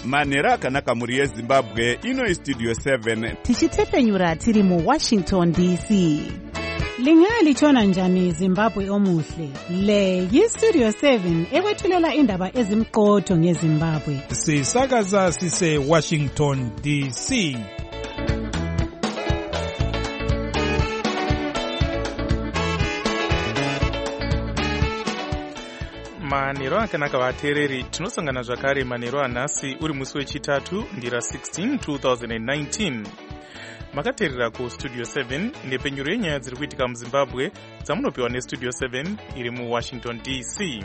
manhero akanaka mhuri yezimbabwe. Ino istudio 7 tichitefenyura tiri muWashington DC. Lingalitshona njani Zimbabwe omuhle? Le yistudio 7 ekwethulela indaba ezimqotho ngeZimbabwe. Sisakaza sise Washington DC. Manhero akanaka vateereri, tinosangana zvakare manhero anhasi uri musi wechitatu ndira 16 2019. Makateerera kustudio 7 ndepenyuro yenyaya dziri kuitika muZimbabwe dzamunopiwa nestudio 7 iri muWashington DC.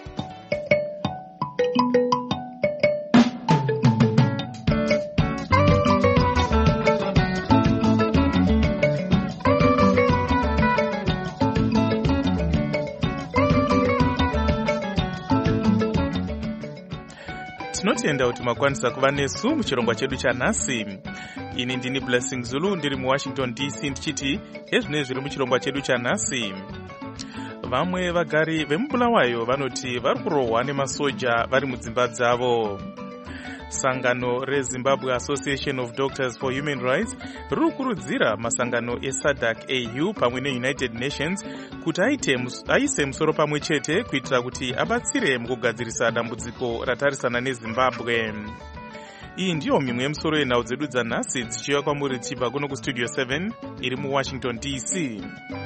Tinotenda kuti makwanisa kuva nesu muchirongwa chedu chanhasi. Ini ndini Blessing Zulu ndiri muWashington DC ndichiti ezvine zviri muchirongwa chedu chanhasi. Vamwe vagari vemubulawayo vanoti vari kurohwa nemasoja vari mudzimba dzavo. Sangano reZimbabwe Association of Doctors for Human Rights riri kukurudzira masangano eSADC AU pamwe neUnited Nations kuti aise musoro pamwe chete kuitira kuti abatsire mukugadzirisa dambudziko ratarisana neZimbabwe. Iyi ndiyo mimwe yemusoro yenhau dzedu dzanhasi dzichiuya kwamuri tichibva kuno kustudio 7 iri muWashington DC.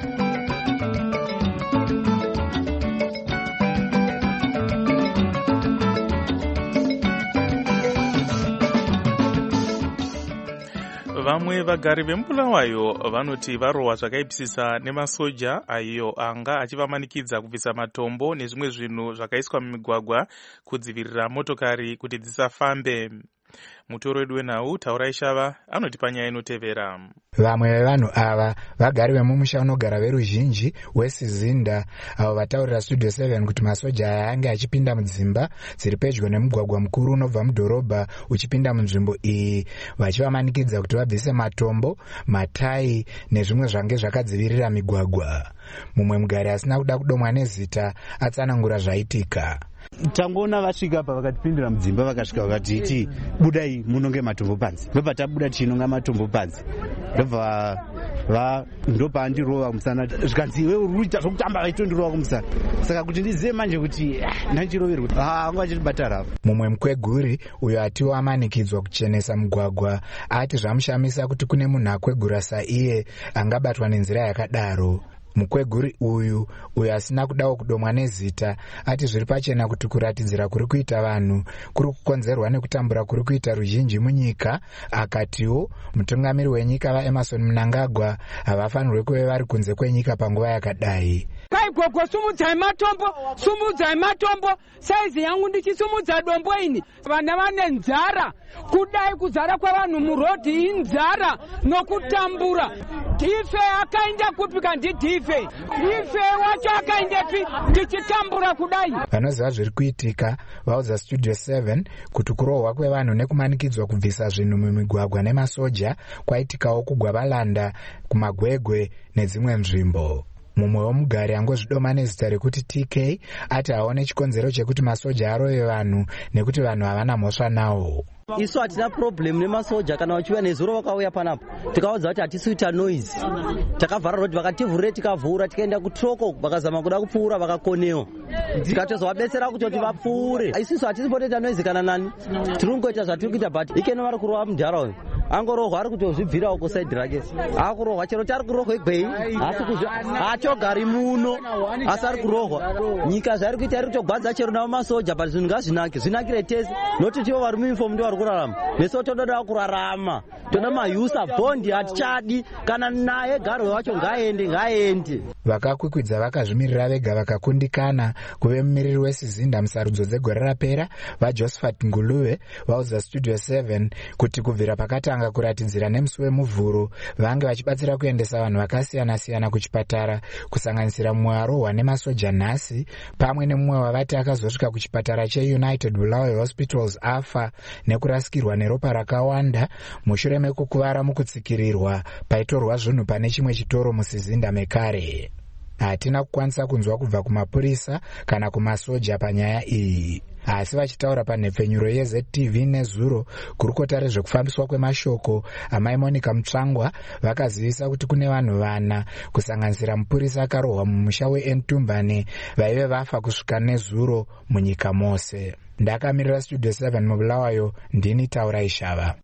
Vamwe vagari vemubulawayo vanoti varohwa zvakaipisisa nemasoja ayo anga achivamanikidza kubvisa matombo nezvimwe zvinhu zvakaiswa mumigwagwa kudzivirira motokari kuti dzisafambe. Mutoro wedu wenhau Taurai Shava anoti panyaya inotevera. Vamwe vevanhu ava vagari vemumusha unogara veruzhinji weSizinda avo vataurira studio 7 kuti masoja aya ange achipinda mudzimba dziri pedyo nemugwagwa mukuru unobva mudhorobha uchipinda munzvimbo iyi vachivamanikidza kuti vabvise matombo, matayi nezvimwe zvange zvakadzivirira migwagwa. Mumwe mugari asina kuda kudomwa nezita atsanangura zvaitika. Tangoona vasvika apa vakatipindira mudzimba vakasvika vakati budai munonge matombo panze. Ndobva tabuda tinonga matombo panze. Ndopa andirova kumusana zvikanzi iwe uri kuita zvokutamba vaitondirova kumusana. Saka kuti ndizive manje kuti ndanchiroverwa anga achitibata rapo. Mumwe mukweguri uyo atiwo amanikidzwa kuchenesa mugwagwa ati zvamushamisa kuti kune munhu akwegura saiye angabatwa nenzira yakadaro. Mukweguri uyu asina kudawo kudomwa nezita ati zviri pachena kuti kuratidzira kuri kuita vanhu kuri kukonzerwa nekutambura kuri kuita ruzhinji munyika. Akatiwo mutungamiri wenyika vaEmerson Mnangagwa havafanirwi kuve vari kunze kwenyika panguva yakadai. Gogo sumudzai matombo saizi yangu ndichisumudza dombo ini vana vane nzara kudai kuzara kwavanhu murodhi inzara nokutambura. Tife akaenda kupika ndidife ife wacho akaendepi tichitambura kudai. Vanoziva zviri kuitika vaudza studio 7 kuti kurohwa kwevanhu nekumanikidzwa kubvisa zvinhu mumigwagwa nemasoja kwaitikawo kugwavalanda, kumagwegwe nedzimwe nzvimbo. Mumwe womugari angozvidoma nezita rekuti TK ati aone chikonzero chekuti masoja arove vanhu nekuti vanhu havana mhosva nawo. Isu hatina problem nemasoja kana vachiuya nezuro vakauya panapo tikaudza kuti hatisi kuita noise. Takavhara rodi vakativhurira tikavhura tikaenda kutroko vakazama kuda kupfuura vakakonewa tikatozovabetsera kuti vapfuure. Isusu hatisi kuita noise kana nani, tiri kungoita zvatiri kuita but ikeno vari kurova munharaunda angorohwa ari kutozvibvira uko side rake akurohwa chero tari kurohwa gwei haachogari muno asi ari kurohwa. Nyika zvari kuita iri kutogwadza chero navo masoja but zvinhu ngazvinake zvinakire tese noti tivo vari muuniform ndivo vari kurarama neso tododa kurarama toda mayusa bondi hatichadi kana naye garwe wacho ngaende. Vakakwikwidza vakazvimirira vega vakakundikana kuve mumiriri weSizinda musarudzo dzegore rapera vaJosephat Nguluve vaudza studio 7 kuti kubvira pakatanga kuratidzira nemusi wemuvhuro vange vachibatsira kuendesa vanhu vakasiyana-siyana kuchipatara kusanganisira mumwe arohwa nemasoja nhasi pamwe nemumwe wavati akazosvika kuchipatara cheUnited Bulawayo Hospitals afa nekurasikirwa neropa rakawanda mushure mekukuvara mukutsikirirwa paitorwa zvinhu pane chimwe chitoro muSizinda mekare. hatina kukwanisa kunzwa kubva kumapurisa kana kumasoja panyaya iyi. Asi vachitaura panhepfenyuro yeZTV nezuro, gurukota rezvekufambiswa kwemashoko amai Monica Mutsvangwa vakazivisa kuti kune vanhu 4 kusanganisira mupurisa akarohwa mumusha weNtumbane vaive vafa kusvika nezuro munyika mose. Ndakamirira Studio 7 mubulawayo, ndini Taura Ishava.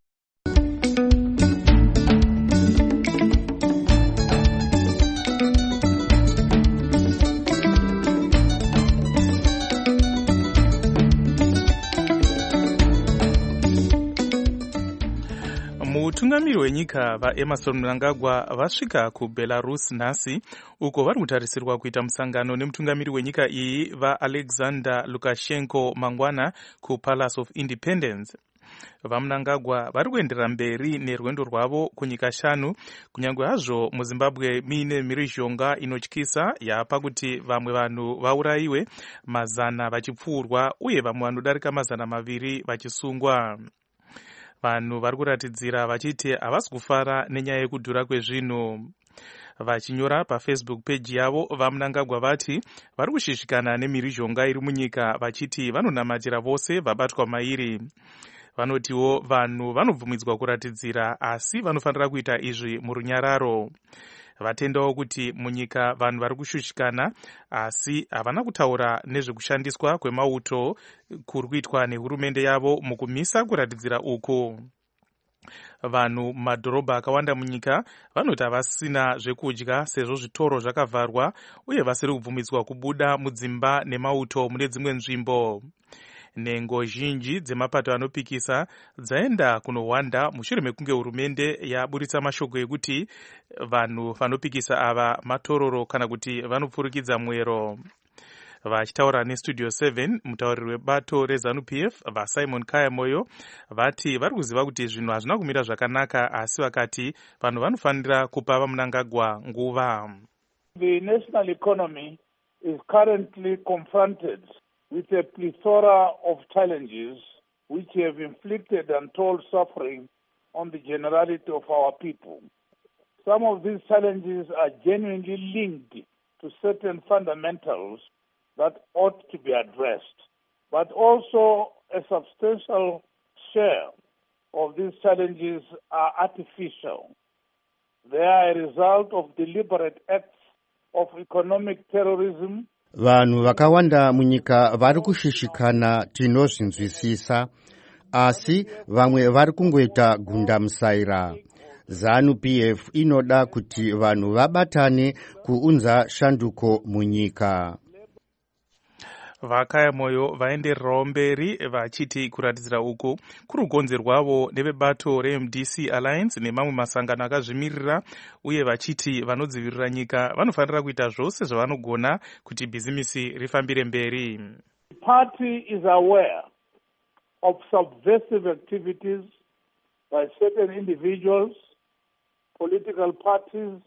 Mutungamiri wenyika vaEmerson Mnangagwa vasvika kuBelarus nhasi, uko vari kutarisirwa kuita musangano nemutungamiri wenyika iyi vaAlexander Lukashenko mangwana kuPalace of Independence. VaMnangagwa vari kuenderera mberi nerwendo rwavo kunyika 5, kunyange hazvo muZimbabwe muine mhirizhonga inotyisa yapa kuti vamwe vanhu vaurayiwe, mazana vachipfuurwa uye vamwe vanodarika 200 vachisungwa. Vanhu vari kuratidzira vachiti havasi kufara nenyaya yekudhura kwezvinhu. Vachinyora paFacebook page yavo, vaMnangagwa vati vari kushishikana nemhirizhonga iri munyika, vachiti vanonamatira vose vabatwa mairi. Vanotiwo vanhu vanobvumidzwa kuratidzira, asi vanofanira kuita izvi murunyararo. Vatendawo kuti munyika vanhu vari kushushikana, asi havana kutaura nezvekushandiswa kwemauto kuri kuitwa nehurumende yavo mukumisa kuratidzira uku. Vanhu mumadhorobha akawanda munyika vanoti havasina zvekudya sezvo zvitoro zvakavharwa uye vasiri kubvumidzwa kubuda mudzimba nemauto mune dzimwe nzvimbo. Nhengo zhinji dzemapato anopikisa dzaenda kunowanda mushure mekunge hurumende yaburitsa mashoko ekuti vanhu vanopikisa ava matororo kana kuti vanopfurikidza mwero. Vachitaura neStudio 7, mutauriri webato reZANU-PF vaSimon Kayamoyo vati vari kuziva kuti zvinhu hazvina kumira zvakanaka, asi vakati vanhu vanofanira kupa vaMnangagwa nguva. The national economy is currently confronted with a plethora of challenges which have inflicted untold suffering on the generality of our people. Some of these challenges are genuinely linked to certain fundamentals that ought to be addressed, but also a substantial share of these challenges are artificial. They are a result of deliberate acts of economic terrorism. Vanhu vakawanda munyika vari kushishikana, tinozvinzwisisa, asi vamwe vari kungoita gundamusaira. ZANU-PF inoda kuti vanhu vabatane kuunza shanduko munyika. VaKayamoyo vaendererawo mberi vachiti kuratidzira uku kuri kukonzerwavo nevebato reMDC Alliance nemamwe masangano akazvimirira, uye vachiti vanodzivirira nyika vanofanira kuita zvose zvavanogona kuti bhizimisi rifambire mberi. The party is aware of subversive activities by certain individuals, political parties,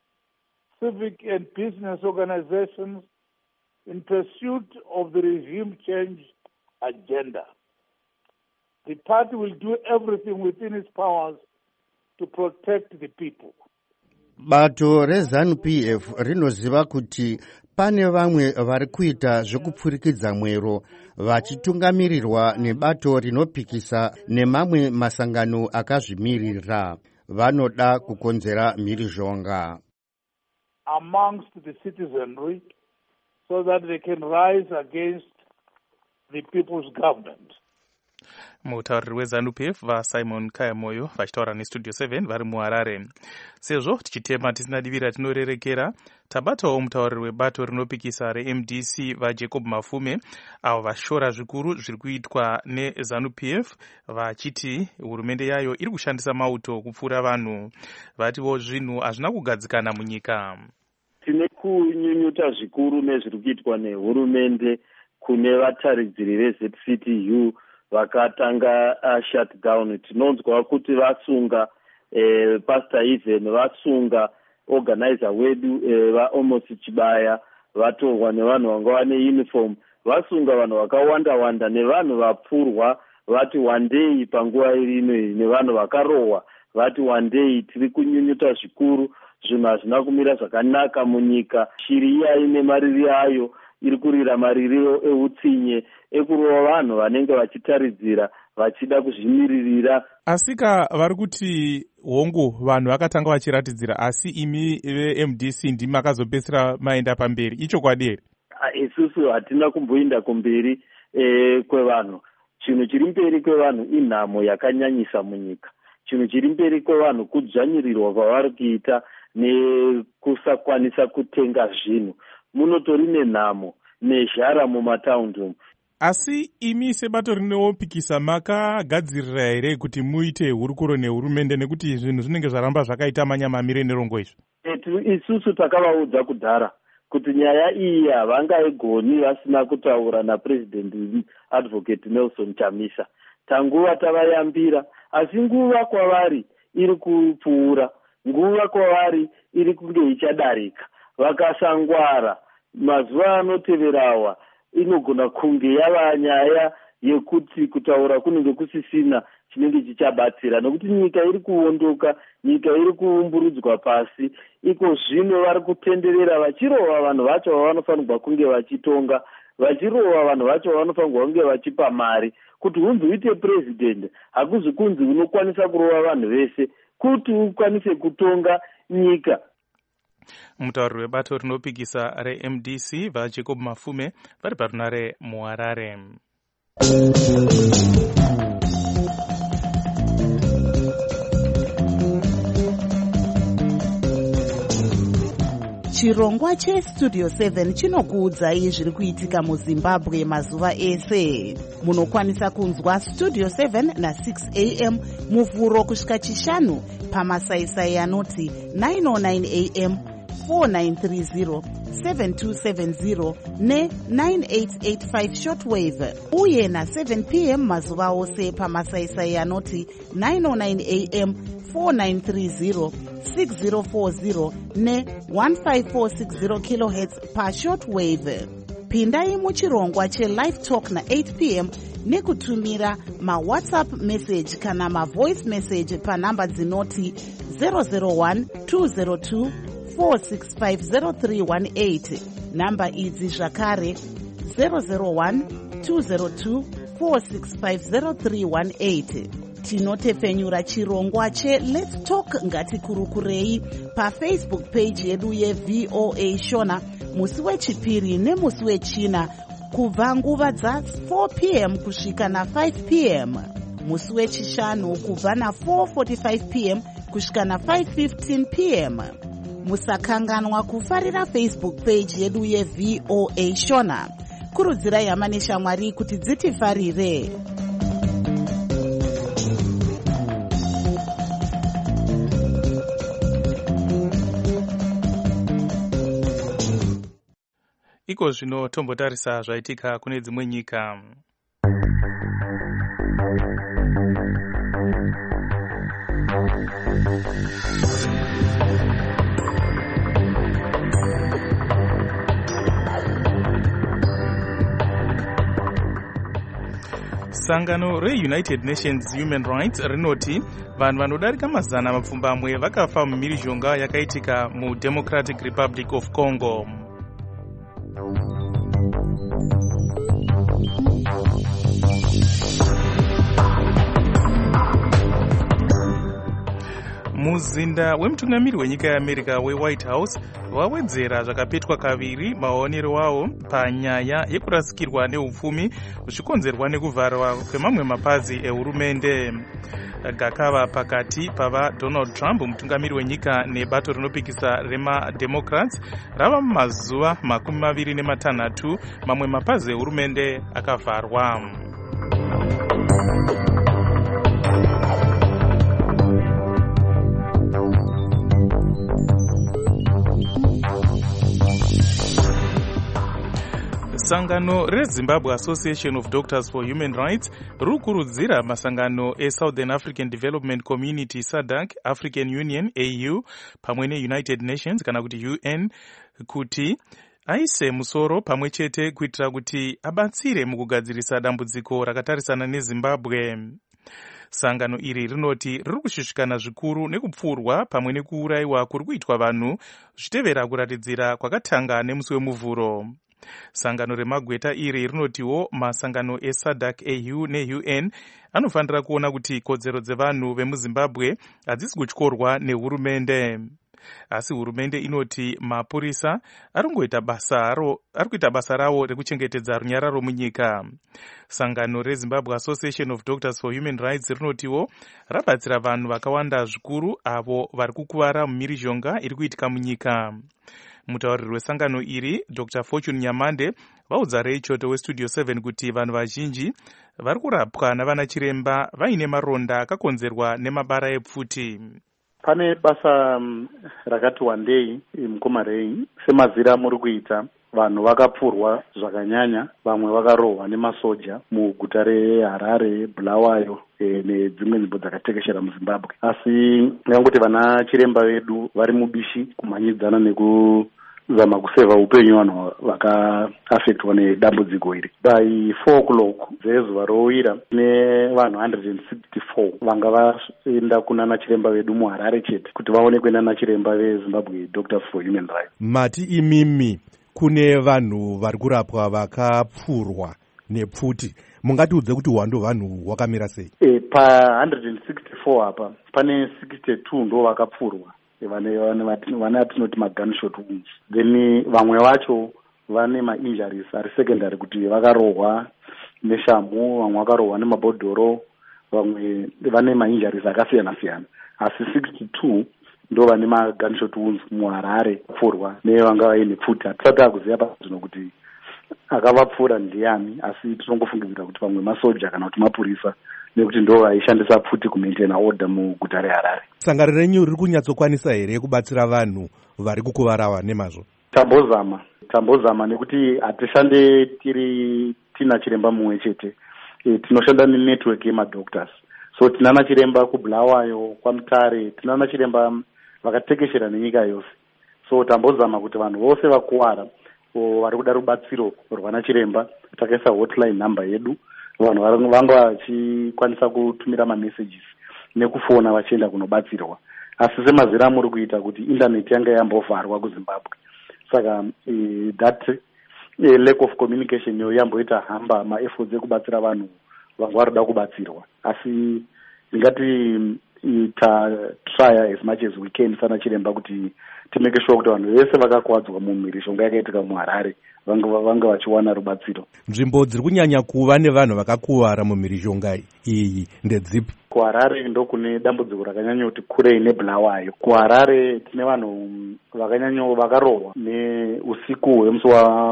civic and business organizations in pursuit of the regime change agenda. The party will do everything within its powers to protect the people. Bato reZANU-PF rinoziva kuti pane vamwe vari kuita zvekupfurikidza mwero vachitungamirirwa nebato rinopikisa nemamwe masangano akazvimirira. Vanoda kukonzera mhirizhonga amongst the citizenry so that they can rise against the people's government. Mutauriri weZANU-PF vaSimon Kayamoyo vachitaura neStudio 7 vari muHarare. Sezvo tichitema tisina divira tinorerekera, tabatawo mutauriri webato rinopikisa reMDC vaJacob Mafume, avo vashora zvikuru zviri kuitwa neZANU-PF, vachiti hurumende yayo iri kushandisa mauto kupfuura vanhu. Vatiwo zvinhu hazvina kugadzikana munyika. Tine kunyunyuta zvikuru nezviri kuitwa nehurumende kune vataridziri veZCTU vakatanga shutdown. Tinonzwa kuti vasunga Pastor Even, vasunga organizer wedu vaAmos Chibaya, vatorwa nevanhu vanga vane uniform, vasunga vanhu vakawanda nevanhu vapfurwa vati wandei panguva irino nevanhu vakarohwa vati one day tiri kunyunyuta zvikuru, zvinhu hazvina kumira zvakanaka munyika. Shiri iya ine mariri ayo iri kurira mariri eutsinye ekurova vanhu vanenge vachitaridzira vachida kuzvimiririra. Asika vari kuti hongu vanhu vakatanga vachiratidzira, asi imi veMDC ndimi makazopedzisira maenda pamberi, icho kwadi here? Isusu hatina kumboenda kumberi kwevanhu. Chinhu chiri mberi kwevanhu inhamo yakanyanyisa munyika. Chinhu chiri mberi kwevanhu kudzvanyirirwa kwavari kuita nekusakwanisa kutenga zvinhu. Munotori nenhamo nezhara mumataundi umu. Asi imi sebato rinopikisa makagadzirira here kuti muite hurukuro nehurumende, nekuti zvinhu zvinenge zvaramba zvakaita manyamamire nerongo izvo? Isusu takavaudza kudhara kuti nyaya iyi havangaigoni vasina kutaura naPresident Advocate Nelson Chamisa. Tanguva tavayambira, asi nguva kwavari iri kupfuura, nguva kwavari iri kunge ichadarika. Vakasangwara mazuva anoteverawa inogona kunge yava nyaya yekuti kutaura kunenge kusisina chinenge chichabatsira, nokuti nyika iri kuondoka, nyika iri kuumburudzwa pasi. Iko zvino vari kutenderera vachirova vanhu vacho vavanofanirwa kunge vachitonga, vachirova vanhu vacho vavanofanirwa kunge vachipa mari. Kuti hunzi uite president hakuzi kunzi unokwanisa kurova vanhu vese, kuti ukwanise kutonga nyika. Mutauri webato rinopikisa reMDC vaJacob Mafume vari parunare muHarare. Chirongwa cheStudio 7 chinokuudzai zviri kuitika muZimbabwe mazuva ese. Munokwanisa kunzwa Studio 7 na6 am muvhuro kusvika chishanu pamasaisai anoti 909 am, 4930, 7270 ne9885 shortwave, uye na7 pm mazuva ose pamasaisai anoti 909 am, 4930, 6040 ne1546 kHz pashortwave. Pindai muchirongwa chelive talk na8 pm nekutumira mawhatsapp message kana mavoice message panhamba dzinoti 001 202 4650318. Namba idzi zvakare 001 202 4650318. Tinotepfenyura chirongwa cheLet's Talk ngatikurukurei paFacebook page yedu yeVOA Shona musi wechipiri nemusi wechina kubva nguva dza4 pm kusvika na5 pm, musi wechishanu kubva na4:45 pm kusvika na5:15 pm. Musakanganwa kufarira Facebook page yedu yeVOA Shona. Kurudzirai hama neshamwari kuti dzitifarire. Iko zvino tombotarisa zvaitika kune dzimwe nyika. Sangano reUnited Nations Human Rights rinoti vanhu vanodarika mazana mapfumbamwe vakafa mumhirizhonga yakaitika muDemocratic Republic of Congo. Muzinda wemutungamiri wenyika yeAmerica weWhite House wawedzera zvakapetwa kaviri maonero wavo panyaya yekurasikirwa neupfumi zvikonzerwa nekuvharwa kwemamwe mapazi ehurumende. Gakava pakati pava Donald Trump mutungamiri wenyika nebato rinopikisa remademocrats rava mumazuva 26 mamwe mapazi ehurumende akavharwa. Sangano reZimbabwe Association of Doctors for Human Rights rukurudzira masangano eSouthern African Development Community SADC, African Union AU pamwe neUnited Nations kana kuti UN kuti aise musoro pamwe chete kuitira kuti abatsire mukugadzirisa dambudziko rakatarisana neZimbabwe. Sangano iri rinoti riri kushushikana zvikuru nekupfurwa pamwe nekuurayiwa kuri kuitwa vanhu zvichitevera kuratidzira kwakatanga nemusi wemuvhuro. Sangano remagweta iri rinotiwo masangano eSADC, AU neUN anofanira kuona kuti kodzero dzevanhu vemuZimbabwe hadzisi kutyorwa nehurumende. Asi hurumende inoti mapurisa ari kuita basa rawo rekuchengetedza runyararo munyika. Sangano reZimbabwe Association of Doctors for Human Rights rinotiwo rabatsira vanhu vakawanda zvikuru avo vari kukuvara mumhirizhonga iri kuitika munyika. Mutauriri wesangano iri Dr. Fortune Nyamande vaudza Reichoto weStudio 7 kuti vanhu vazhinji vari kurapwa navana chiremba vaine maronda akakonzerwa nemabara epfuti. Pane basa rakati wandei mukomarei semazira muri kuita vanhu vakapfurwa zvakanyanya, vamwe vakarohwa nemasoja muguta reHarare, Bulawayo nedzimwe nzvimbo dzakatekeshera muZimbabwe. Asi ngangoti vana chiremba vedu vari mubishi kumhanyidzana nekuzama kuseva upenyu vanhu vakaafektwa nedambudziko iri. By 4 o'clock dzezuva rovira nevanhu 164 vanga vaenda kunana chiremba vedu muHarare chete kuti vaonekwe nana chiremba veZimbabwe Doctors for Human Rights. Mati imimi kune vanhu vari kurapwa vakapfurwa nepfuti, mungatiudze kuti hwando vanhu hwakamira sei? Pa 164 apa pane 62 ndo vakapfurwa, vane atinoti magunshot wounds. Then vamwe vacho vane mainjuries ari secondary kuti vakarohwa neshamhu, vamwe vakarohwa nemabhodhoro, vamwe vane mainjuries akasiyana siyana. Asi 62 ndo vane magunshot wounds muHarare kupfurwa nevanga vaine pfuti. Hatisati akuziva pazvino kuti akavapfura ndiani, asi tinongofungidzira kuti vamwe masoja kana kuti mapurisa, nekuti ndo vaishandisa pfuti kumaintaina order muguta reHarare. Sangano renyu riri kunyatsokwanisa here kubatsira vanhu vari kukuvarawa nemazvo? Tambozama nekuti hatishande tina chiremba mumwe chete, tinoshanda nenetwork yemadoctors. So tinana chiremba kuBulawayo, kwaMutare, tinana chiremba vakatekeshera nenyika yose. So tambozama kuti vanhu vose vakuwara vari kuda rubatsiro rwana chiremba, takaisa hotline number yedu, vanhu vanga vachikwanisa kutumira mamessages nekufona vachienda kunobatsirwa. Asi semazira muri kuita kuti internet yanga yambovharwa kuZimbabwe, saka that lack of communication yo yamboita hamba maefforts ekubatsira vanhu vanga vari kuda kubatsirwa. Asi ndingati try as much as we can sana chiremba kuti timeke sure kuti vanhu vese vakakwadzwa mumhirizhonga yakaitika muHarare vanga vachiwana rubatsiro. Nzvimbo dziri kunyanya kuva nevanhu vakakuwara mumhirizhonga iyi ndedzipi? KuHarare ndo kune dambudziko rakanyanya kuti kurei neBulawayo. KuHarare tine vanhu vakanyanya vakarohwa neusiku hwemusi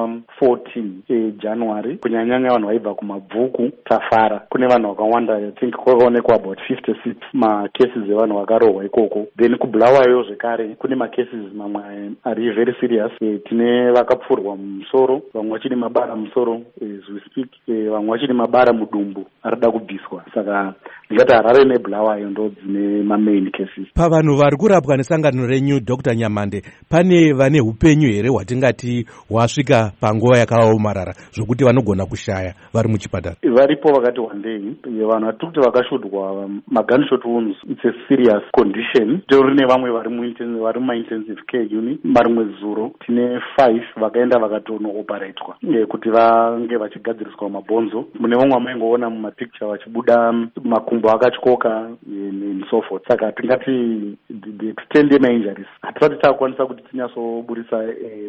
wa14 January, kunyanyanya vanhu vaibva kumabvuku Tafara. Kune vanhu vakawanda, I think kwakaonekwa about 56 macases evanhu vakarohwa ikoko. Then kuBulawayo zvekare kune macases mamwe ari very serious. Tine vakapfurwa mumusoro, vamwe vachine mabara mumusoro as we speak, vamwe vachine mabara mudumbu arida kubviswa. Saka ndingati Harare neBulawayo ndo dzine main cases. Pavanhu vari kurapwa nesangano renyu Dr. Nyamande, pane vane upenyu here hwatingati hwasvika panguva yakaomarara zvokuti vanogona kushaya vari muchipatara? Varipo vakati wandei, vanhu vatiri kuti vakashodhwa magunshot wounds, it's a serious condition. Torine vamwe vari mumaintensive care unit. Marimwe zuro tine 5 vakaenda vakatonooperatewa kuti vange vachigadziriswa mabhonzo. Mune vamwe vamaingoona mumapicture vachibuda makumbo akatyoka and so forth. Saka tingati the extent yemainjuries hatisati takwanisa kuti tinyatsoburisa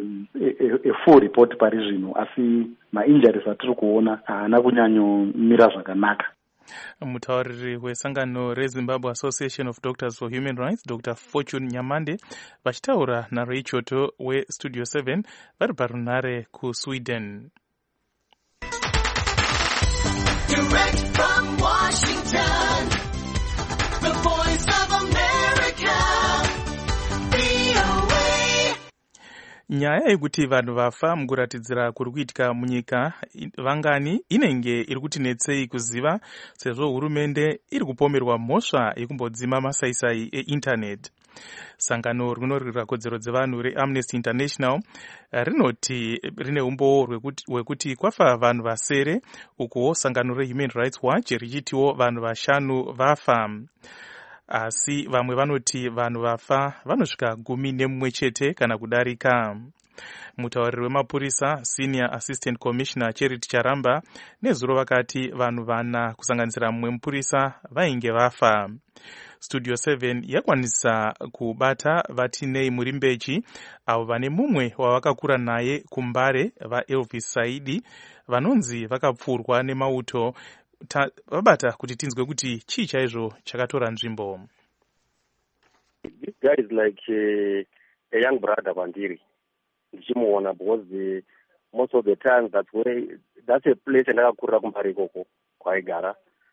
a full report pari zvino, asi mainjuries atiri kuona haana kunyanyomira zvakanaka. Mutauriri wesangano reZimbabwe Association of Doctors for Human Rights Dr. Fortune Nyamande vachitaura naReichoto weStudio 7 vari parunare kuSweden. Direct from Washington, the voice of America, VOA. Nyaya yekuti vanhu vafa mukuratidzira kuri kuitika munyika vangani inenge iri kutinetsei kuziva, sezvo hurumende iri kupomerwa mhosva yekumbodzima masaisai einternet. Sangano rinorwira kodzero dzevanhu reAmnesty International rinoti rine umboo hwekuti kwafa vanhu vasere, ukuwo sangano reHuman Rights Watch richitiwo vanhu 5 vafa. Asi vamwe vanoti vanhu vafa vanosvika 11 chete kana kudarika. Mutauriri wemapurisa Senior Assistant Commissioner Charity Charamba nezuro vakati vanhu 4 kusanganisira mumwe mupurisa vainge vafa. Studio 7 yakwanisa kubata Vatinei Murimbechi avo vane mumwe wavakakura naye kuMbare vaElvis Saidi vanonzi vakapfurwa nemauto. Vabata kuti tinzwe kuti chii chaizvo chakatora nzvimbo. This guy is like a young brother kwandiri ndichimuona because most of the time that's a place andakakurira kuMbare ikoko kwaigara.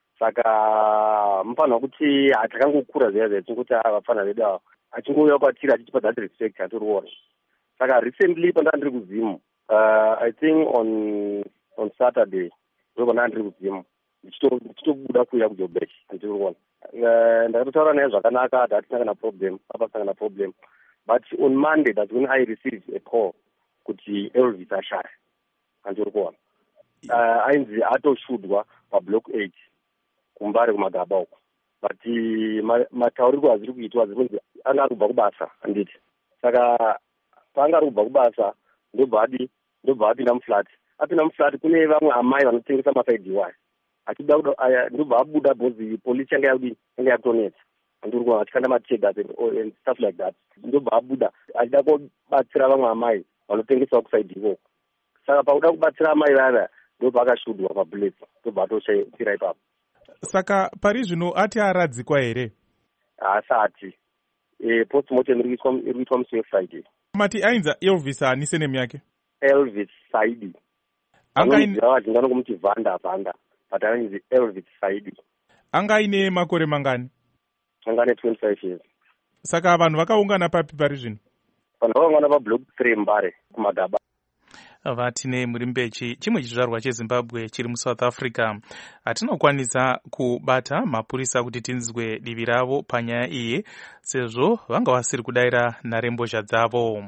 Saka mufanha kuti hatakangokura zviya tinguti vafana vedu ava achingouya kwatiri achitipa that respect hatiriona. Saka recently pandanga ndiri kuZimu, I think on Saturday ndokona ndiri kuZimu ndichitobuda kuuya kuJoburg handiriona. Ndakatotaura naye zvakanaka hatisangana problem, apasangana problem. But on Monday that's when I received a call kuti Elvis ashaya handiriona. Ainzi atoshudwa pablock 8 kuMbare kumagaba uko. But matauriko aziri kuitwa zvinonzi anga ari kubva kubasa handiti. Saka paanga ari kubva kubasa ndobva apinda muflat. Apinda muflat kune vamwe amai vanotengesa masaidiwai. Achida ndobva abuda bhozi polisi yanga yakutonetsa. Handiriona achikanda mategas and stuff like that. Ndobva abuda achida kubatsira vamwe amai vanotengesa kusaidi ikoko. Saka pakuda kubatsira amai vaya ndobva akashudwa pabullet, ndobva atoshayira ipapo. Saka pari zvino ati aradzikwa here? Asati. Postmortem iri kuitwa musi weFriday. Mati ainza Elvis ani senemu yake? Elvis Saidi. Vazhinji kumuti Vanda, but ainzi Elvis Saidi. Anga aine makore mangani? Anga ane 25 years. Saka vanhu vakaungana papi pari zvino? Vanhu vakaungana pablock 3 Mbare kumagaba. Vatinei Murimbechi, chimwe chizvarwa cheZimbabwe chiri muSouth Africa. Hatinokwanisa kubata mapurisa kuti tinzwe divi ravo panyaya iyi, sezvo vanga vasiri kudaira nharembozha dzavo.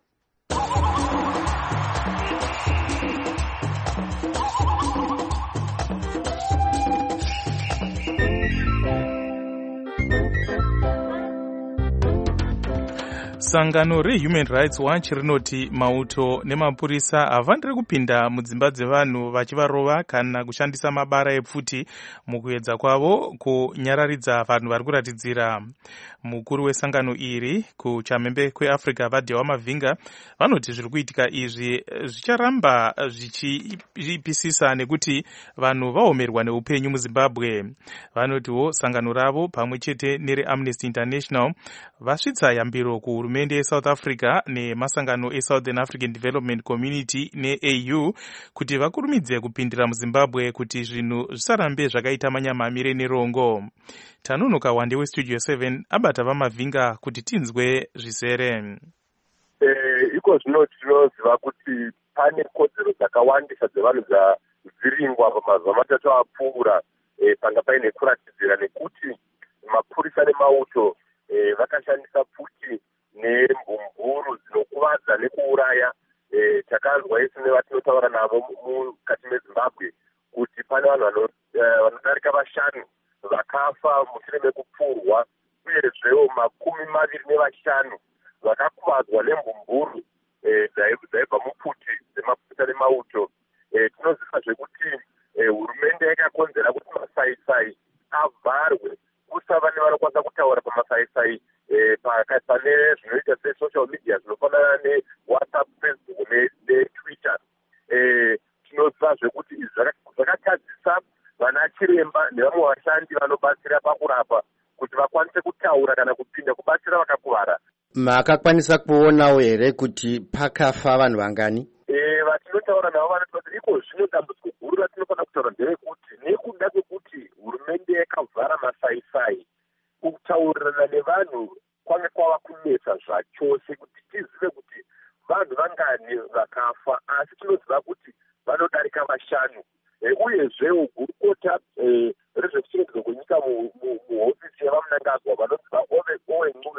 Sangano reHuman Rights Watch rinoti mauto nemapurisa havandiri kupinda mudzimba dzevanhu vachivarova kana kushandisa mabara epfuti mukuedza kwavo kunyararidza vanhu vari kuratidzira. Mukuru wesangano iri kuchamhembe kweAfrica Vadya Wamavhinga vanoti zviri kuitika izvi zvicharamba zvichipisisa nekuti vanhu vaomerwa neupenyu muZimbabwe. Vanotiwo sangano ravo pamwe chete nereAmnesty International vasvitsa yambiro kuhurumende yeSouth Africa nemasangano eSouthern African Development Community neAU kuti vakurumidze kupindira muZimbabwe kuti zvinhu zvisarambe zvakaita manyamamire nerongo. Tanunuka Wande weStudio 7 abata Vamavhinga kuti tinzwe zvisere. Iko zvino tinoziva kuti pane kodzero dzakawandisa dzevanhu dzadziringwa pamazuva matatu apfuura panga paine kuratidzira nekuti mapurisa nemauto vakashandisa pfuti nembumburu dzinokuvadza nekuuraya. Takanzwa isi nevatinotaura navo mukati meZimbabwe kuti pane vanhu vanodarika 5 vakafa mushure mekupfurwa, uyezvewo 25 vakakuvadzwa nembumburu dzaibva mupfuti dzemapurisa nemauto. Tinoziva zvekuti hurumende yakakonzera kuti masaisai avharwe, kusava nevanokwanisa kutaura pamasaisai pane zvinoita sesocial media zvinofanana neWhatsApp, Facebook neTwitter. Tinoziva zvekuti zvakatadzisa vana chiremba nevamwe vashandi vanobatsira pakurapa kuti vakwanise kutaura kana kupinda kubatsira vakakuvara. Makakwanisa kuonawo here kuti pakafa vanhu vangani? Vatinotaura navo vanoti kuti iko zvino dambudziko guru ratinofanira kutaura nderekuti nekuda kwekuti hurumende yakavhara masaisai, kutaurirana nevanhu kwanga kwava kunetsa zvachose kuti tizive kuti vanhu vangani vakafa, asi tinoziva kuti vanodarika 5. Uyezvewo gurukota rezvekuchengetedzwa kwenyika muhofisi yavamunangagwa vanonzi vaOwe Ncube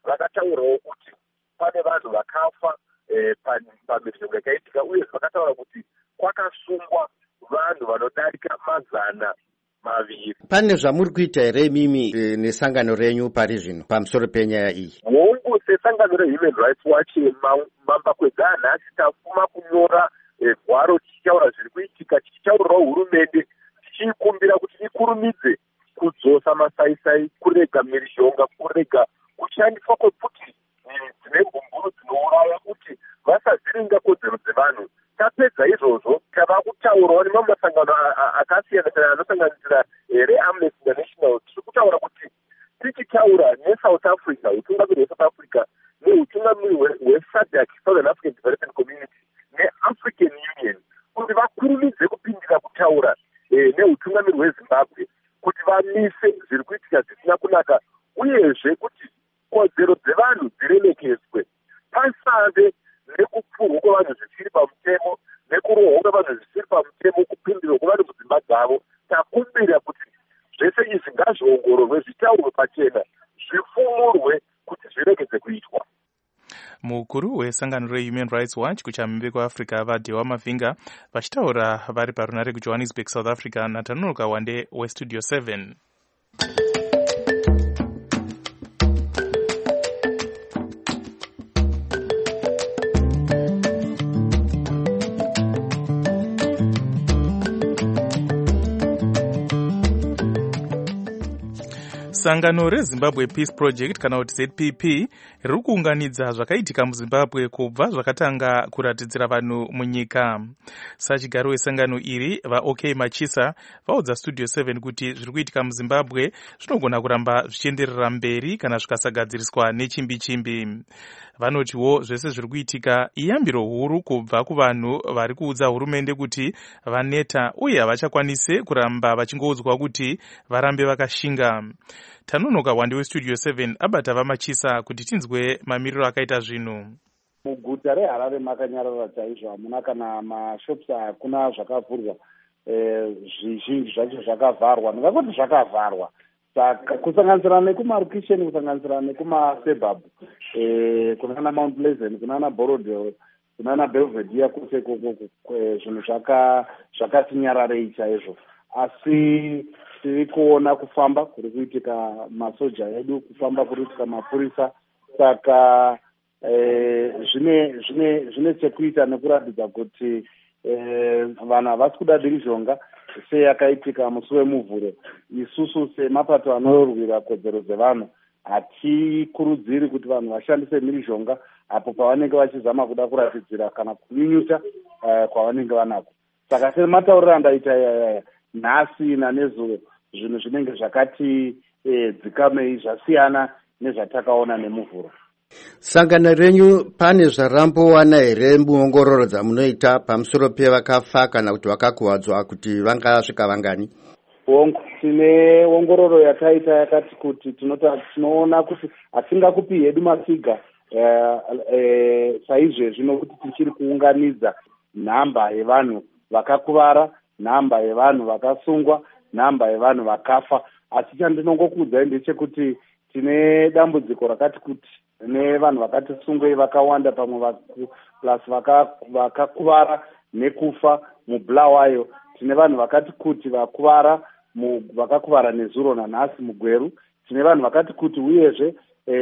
vakataurawo kuti pane vanhu vakafa pamhirizhonga yakaitika, uye vakataura kuti kwakasungwa vanhu vanodarika 200. Pane zvamuri kuita here imimi nesangano renyu pari zvino pamusoro penyaya iyi? Hongu sesangano reHuman Rights Watch mamba kwedzanhasi tafuma kunyora gwaro tichitaura zviri kuitika, tichitaurirawo hurumende tichiikumbira kuti ikurumidze kudzosa masaisai, kurega mhirizhonga, kurega kushandiswa kwepfuti dzine mbumburu dzinouraya, kuti vasaziringa kodzero dzevanhu. Tapedza izvozvo tava kutaurawo nemamwe masangano akasiyana siyana anosanganisira reAmnesty International. Tiri kutaura kuti tichitaura neSouth Africa, utungamiri hweSouth Africa, neutungamiri hweSADC, Southern African Development Community, neAfrican Union, kuti vakurumidze kupindira kutaura neutungamiri hweZimbabwe kuti vamise zviri kuitika zvisina kunaka, uyezve kuti kodzero dzevanhu dziremekedzwe, pasave nekupfurwa kwevanhu zvisiri pamutemo, nekurohwa kwevanhu zvisiri pamutemo, kupindira kwevanhu mudzimba dzavo. Takumbira kuti zvese izvi ngazviongororwe, zvitaurwe pachena, zvifumurwe kuti zviregedze kuitwa. Mukuru wesangano reHuman Rights Watch kuchamhembe kwaAfrica vaDhewa Mavhinga vachitaura vari parunare kuJohannesburg, South Africa, naTanuka Wande weStudio 7. Sangano reZimbabwe Peace Project kana kuti ZPP riri kuunganidza zvakaitika muZimbabwe kubva zvakatanga kuratidzira vanhu munyika. Sachigaro wesangano iri vaOK Machisa vaudza Studio 7 kuti zviri kuitika muZimbabwe zvinogona kuramba zvichienderera mberi kana zvikasagadziriswa nechimbi-chimbi. Vanotiwo zvese zviri kuitika iyambiro huru kubva kuvanhu vari kuudza hurumende kuti vaneta uye havachakwanise kuramba vachingoudzwa kuti varambe vakashinga. Tanunoka Wande weStudio 7 abata vamachisa kuti tinzwe mamiriro akaita zvinhu. Muguta reHarare makanyarara chaizvo, hamuna kana mashops, hakuna zvakavhurwa, zvizhinji zvacho zvakavharwa. Ndingati zvakavharwa saka kusanganisira nekumarukisheni, kusanganisira nekumasebhabhu, kunana Mount Pleasant, kunana Borodale, kunana Belvedere, kwose zvinhu zvakati nyararei chaizvo. Asi tiri kuona kufamba kuri kuitika masoja edu, kufamba kuri kuitika mapurisa, saka zvine chekuita nekuratidza kuti vanhu havasi kuda mhirizhonga seyakaitika musi wemuvhuro. Isusu semapato anorwira kodzero dzevanhu hatikurudziri kuti vanhu vashandise mhirizhonga apo pavanenge vachizama kuda kuratidzira kana kunyunyuta kwavanenge vanako. Saka sematauriro andaita nhasi nanezuvo, zvinhu zvinenge zvakati dzikamei, zvasiyana nezvatakaona nemuvhuro. Sangano renyu pane zvarambowana here muongororo dzamunoita pamusoro pevakafa kana kuti vakakuwadzwa kuti vangasvika vangani? Tine ongororo yakaita yakati kuti tinoona kuti hatingakupi hedu mafiga saizvezvi, nokuti tichiri kuunganidza nhamba yevanhu vakakuvara, nhamba yevanhu vakasungwa, nhamba yevanhu vakafa. Asi chandinongokuudzai ndechekuti tine dambudziko rakati kuti nevanhu vakati sungwei vakawanda, pamwe plus vakakuvara nekufa muBulawayo. Tine vanhu vakati kuti vakakuvara nezuro nanhasi muGweru. Tine vanhu vakati kuti uyezve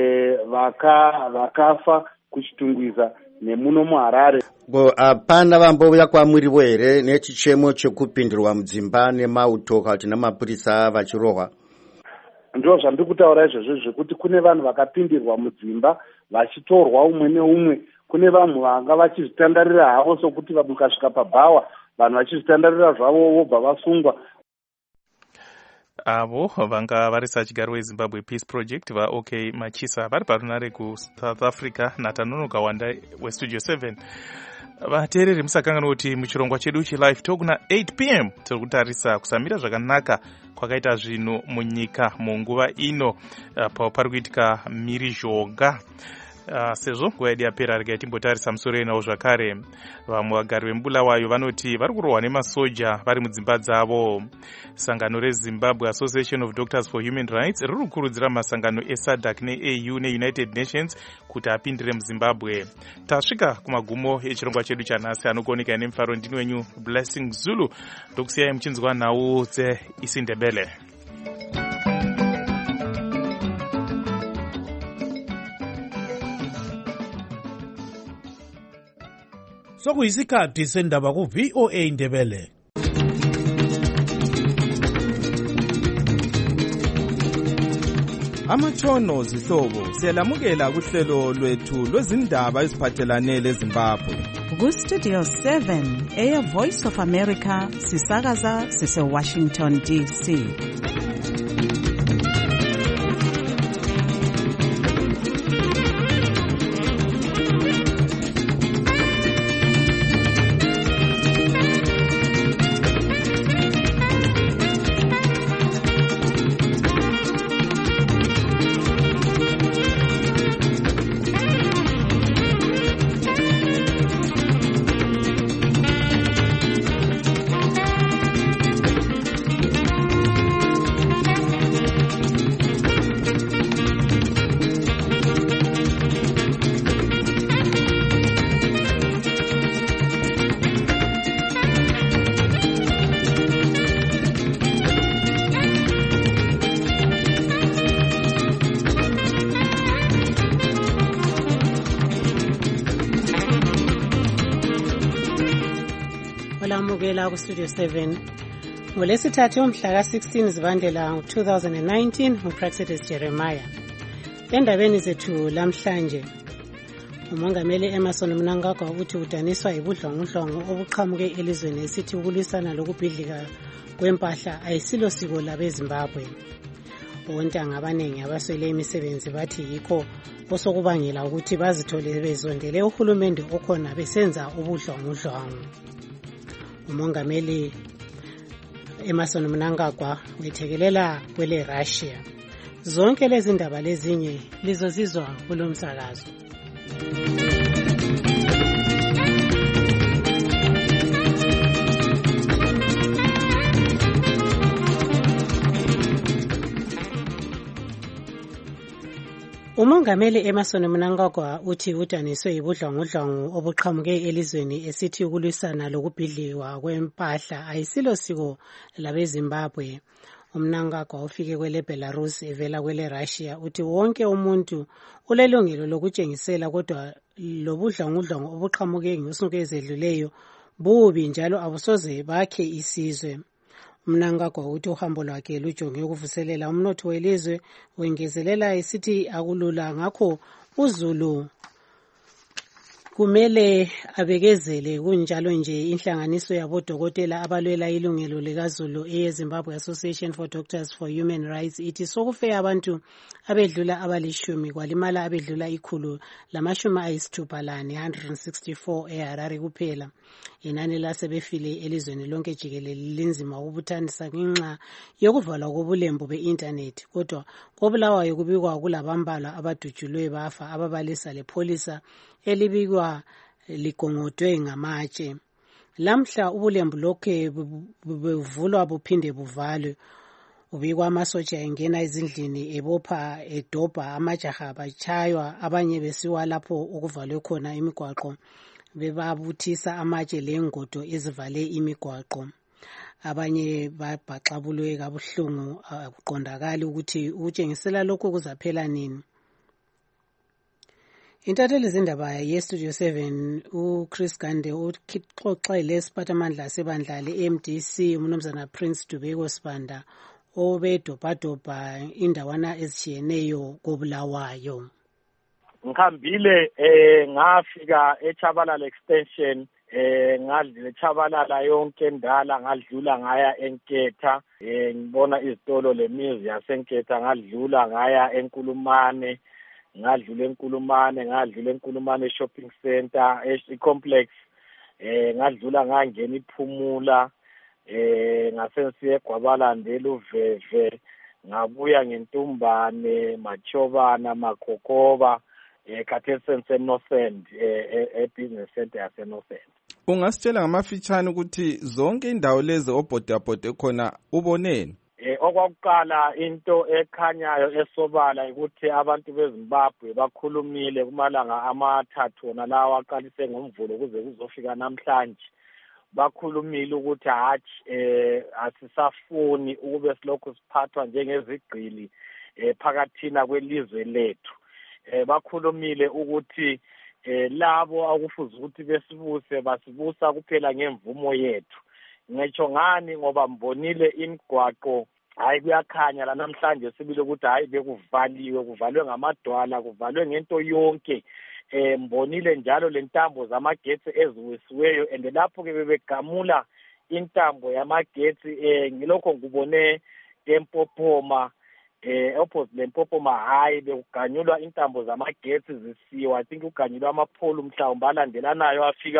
vakafa kuchitungwiza nemuno muHarare. Hapana vambouya kwamurivo here nechichemo chekupindirwa mudzimba nemauto kana kuti namapurisa vachirohwa? Ndo zvandiri kutaura izvozvo, zvekuti kune vanhu vakapindirwa mudzimba vachitorwa umwe neumwe. Kune vanhu vanga vachizvitandarira havo sokuti mukasvika pabhawa vanhu vachizvitandarira zvavo vobva vasungwa. Avo vanga vari sachigaro weZimbabwe Peace Project vaOK Machisa vari parunare kuSouth Africa naTanunoka Wande weStudio 7. Vateereri musakanganwa kuti muchirongwa chedu cheLive Talk na8 p.m. tiri kutarisa kusamira zvakanaka kwakaita zvinhu munyika munguva ino pari kuitika mhirizhonga. sezvo nguva yedu yapera rega timbotarisa musoro enawo zvakare. Vamwe vagari vembulawayo vanoti vari kurohwa nemasoja vari mudzimba dzavo. Sangano reZimbabwe Association of Doctors for Human Rights riri kukurudzira masangano eSADC neAU neUnited Nations kuti apindire muZimbabwe. Tasvika kumagumo echirongwa chedu chanhasi. Anokuoneka nemufaro ndini wenyu Blessing Zulu. Ndokusiyai muchinzwa nhau dzeIsiNdebele. Sokuyisikhathi sendaba ku-VOA Ndebele. Amatshono zihlobo siyalamukela kuhlelo lwethu lwezindaba eziphathelane leZimbabwe. Ku-Studio 7 eya Voice of America sisakaza sise-Washington DC. Olamukela ku-Studio 7 ngolesithathu umhla ka-16 Zibandlela 2019 uPraxedis Jeremiah. Endabeni zethu lamhlanje, umongameli Emmerson Mnangagwa uthi udaniswa ibudlongudlongo obuqhamuke elizweni esithi ukulwisana lokubhidlika kwempahla ayisilo siko labeZimbabwe. Ontanga abaningi abaswele imisebenzi bathi yikho osokubangela ukuthi bazithole bezondele uhulumende okhona besenza ubudlongudlongo. Umongameli Emmerson Mnangagwa wethekelela kwele Russia. Zonke lezi ndaba lezinye lizozizwa kulomsakazo. Umongameli Emmerson Mnangagwa uthi udaniswe ibudlongudlongo obuqhamuke elizweni esithi ukulwisana lokubhidliwa kwempahla ayisilo siko labeZimbabwe. Umnangagwa ufike kwele Belarus evela kwele Russia uthi wonke umuntu ulelungelo lokutshengisela, kodwa lobudlongudlongo obuqhamuke ngosuku ezedluleyo bubi njalo abusoze bakhe isizwe. Mnangagwa uthi uhambo lwakhe lujonge ukuvuselela umnotho welizwe, wengezelela esithi akulula ngakho uZulu kumele abekezele. Kunjalo nje inhlanganiso yabodokotela abalwela ilungelo likaZulu eyeZimbabwe Association for Doctors for Human Rights ithi sokufe abantu abedlula abalishumi kwalimala abedlula 164 eHarare kuphela. Inani lasebefile elizweni lonke jikelele linzima ukubuthanisa ngenxa yokuvalwa kobulembu be-internet, kodwa kobulawayo kubikwa kulabambalwa abadutshulwe bafa ababalisa lepholisa elibikwa ligongodwe ngamatshe. Lamhla ubulembu lokhe buvulwa buphinde buvalwe. Ubikwa amasotsha engena ezindlini ebopha edobha amajaha batshaywa, abanye besiwa lapho okuvalwe khona imigwaqo bebabuthisa amatshe lengodo ezivale imigwaqo. Abanye babhaxabulwe kabuhlungu, akuqondakali ukuthi ukutshengisela lokho kuzaphela nini. Intatheli zindaba yeStudio 7 uChris Gande uxoxele isiphathamandla sebandla le-MDC uMnumzana Prince Dubeko Sibanda obedobhadobha indawana ezitshiyeneyo koBulawayo. Ngikhambile ngafika eChabalala extension, ngadlula eChabalala yonke ndala, ngadlula ngaya eNketha, ngibona izitolo lemizi yaseNketha, ngadlula ngaya eNkulumane, ngadlula eNkulumane shopping center complex, ngadlula ngangena iPhumula, ngasensiye eGwabalanda eLuveve, ngabuya ngeNtumbane, Machobana, Makhokoba, khathesi sense-North End e-business center yase-North End. Ungasitshela ngamafitshane ukuthi zonke indawo lezi obhodabhode khona uboneni? Okwakuqala into ekhanyayo esobala ukuthi abantu beZimbabwe bakhulumile kumalanga amathathu wona lawa aqalise ngoMvulo kuze kuzofika namhlanje. Bakhulumile ukuthi hatshi asisafuni ukube silokhu siphathwa njengezigqili phakathina kwelizwe lethu. Bakhulumile ukuthi labo akufuze ukuthi besibuse basibusa kuphela ngemvumo yethu. Ngitsho ngani ngoba mbonile imigwaqo hayi kuyakhanya la namhlanje sibile ukuthi hayi kuvalwe ngamadwala, kuvalwe ngento yonke. Mbonile njalo lentambo zamagetsi eziwisiweyo and lapho ke bebegamula intambo yamagetsi ngilokho ngubone eMpophoma opposite leMpophoma hayi bekuganyulwa intambo zamagetsi zisiwa. I think uganyulwa amapholo mhlawumbe alandelanayo afika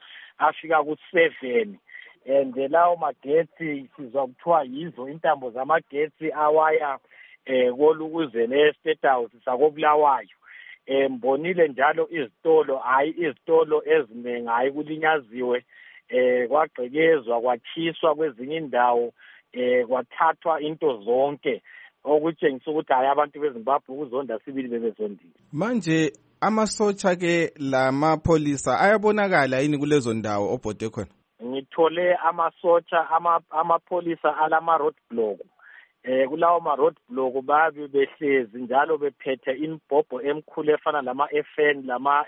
ku7 and lawo magetsi sizwa kuthiwa yizo intambo zamagetsi awaya kolukuzene eState House sakobulawayo. Mbonile njalo izitolo eziningi hayi kulinyaziwe, kwagqekezwa kwachiswa kwezinye indawo, kwathathwa into zonke okutshengisa ukuthi hayi abantu beZimbabwe ukuzonda sibili bebezondile. Manje amasotsha ke lamapholisa ayabonakala yini kulezo ndawo obhode khona? Ngithole amasotsha amapholisa alama roadblock. Kulawo ma roadblock babe behlezi njalo bephethe imibhobho emkhulu efana lama FN lama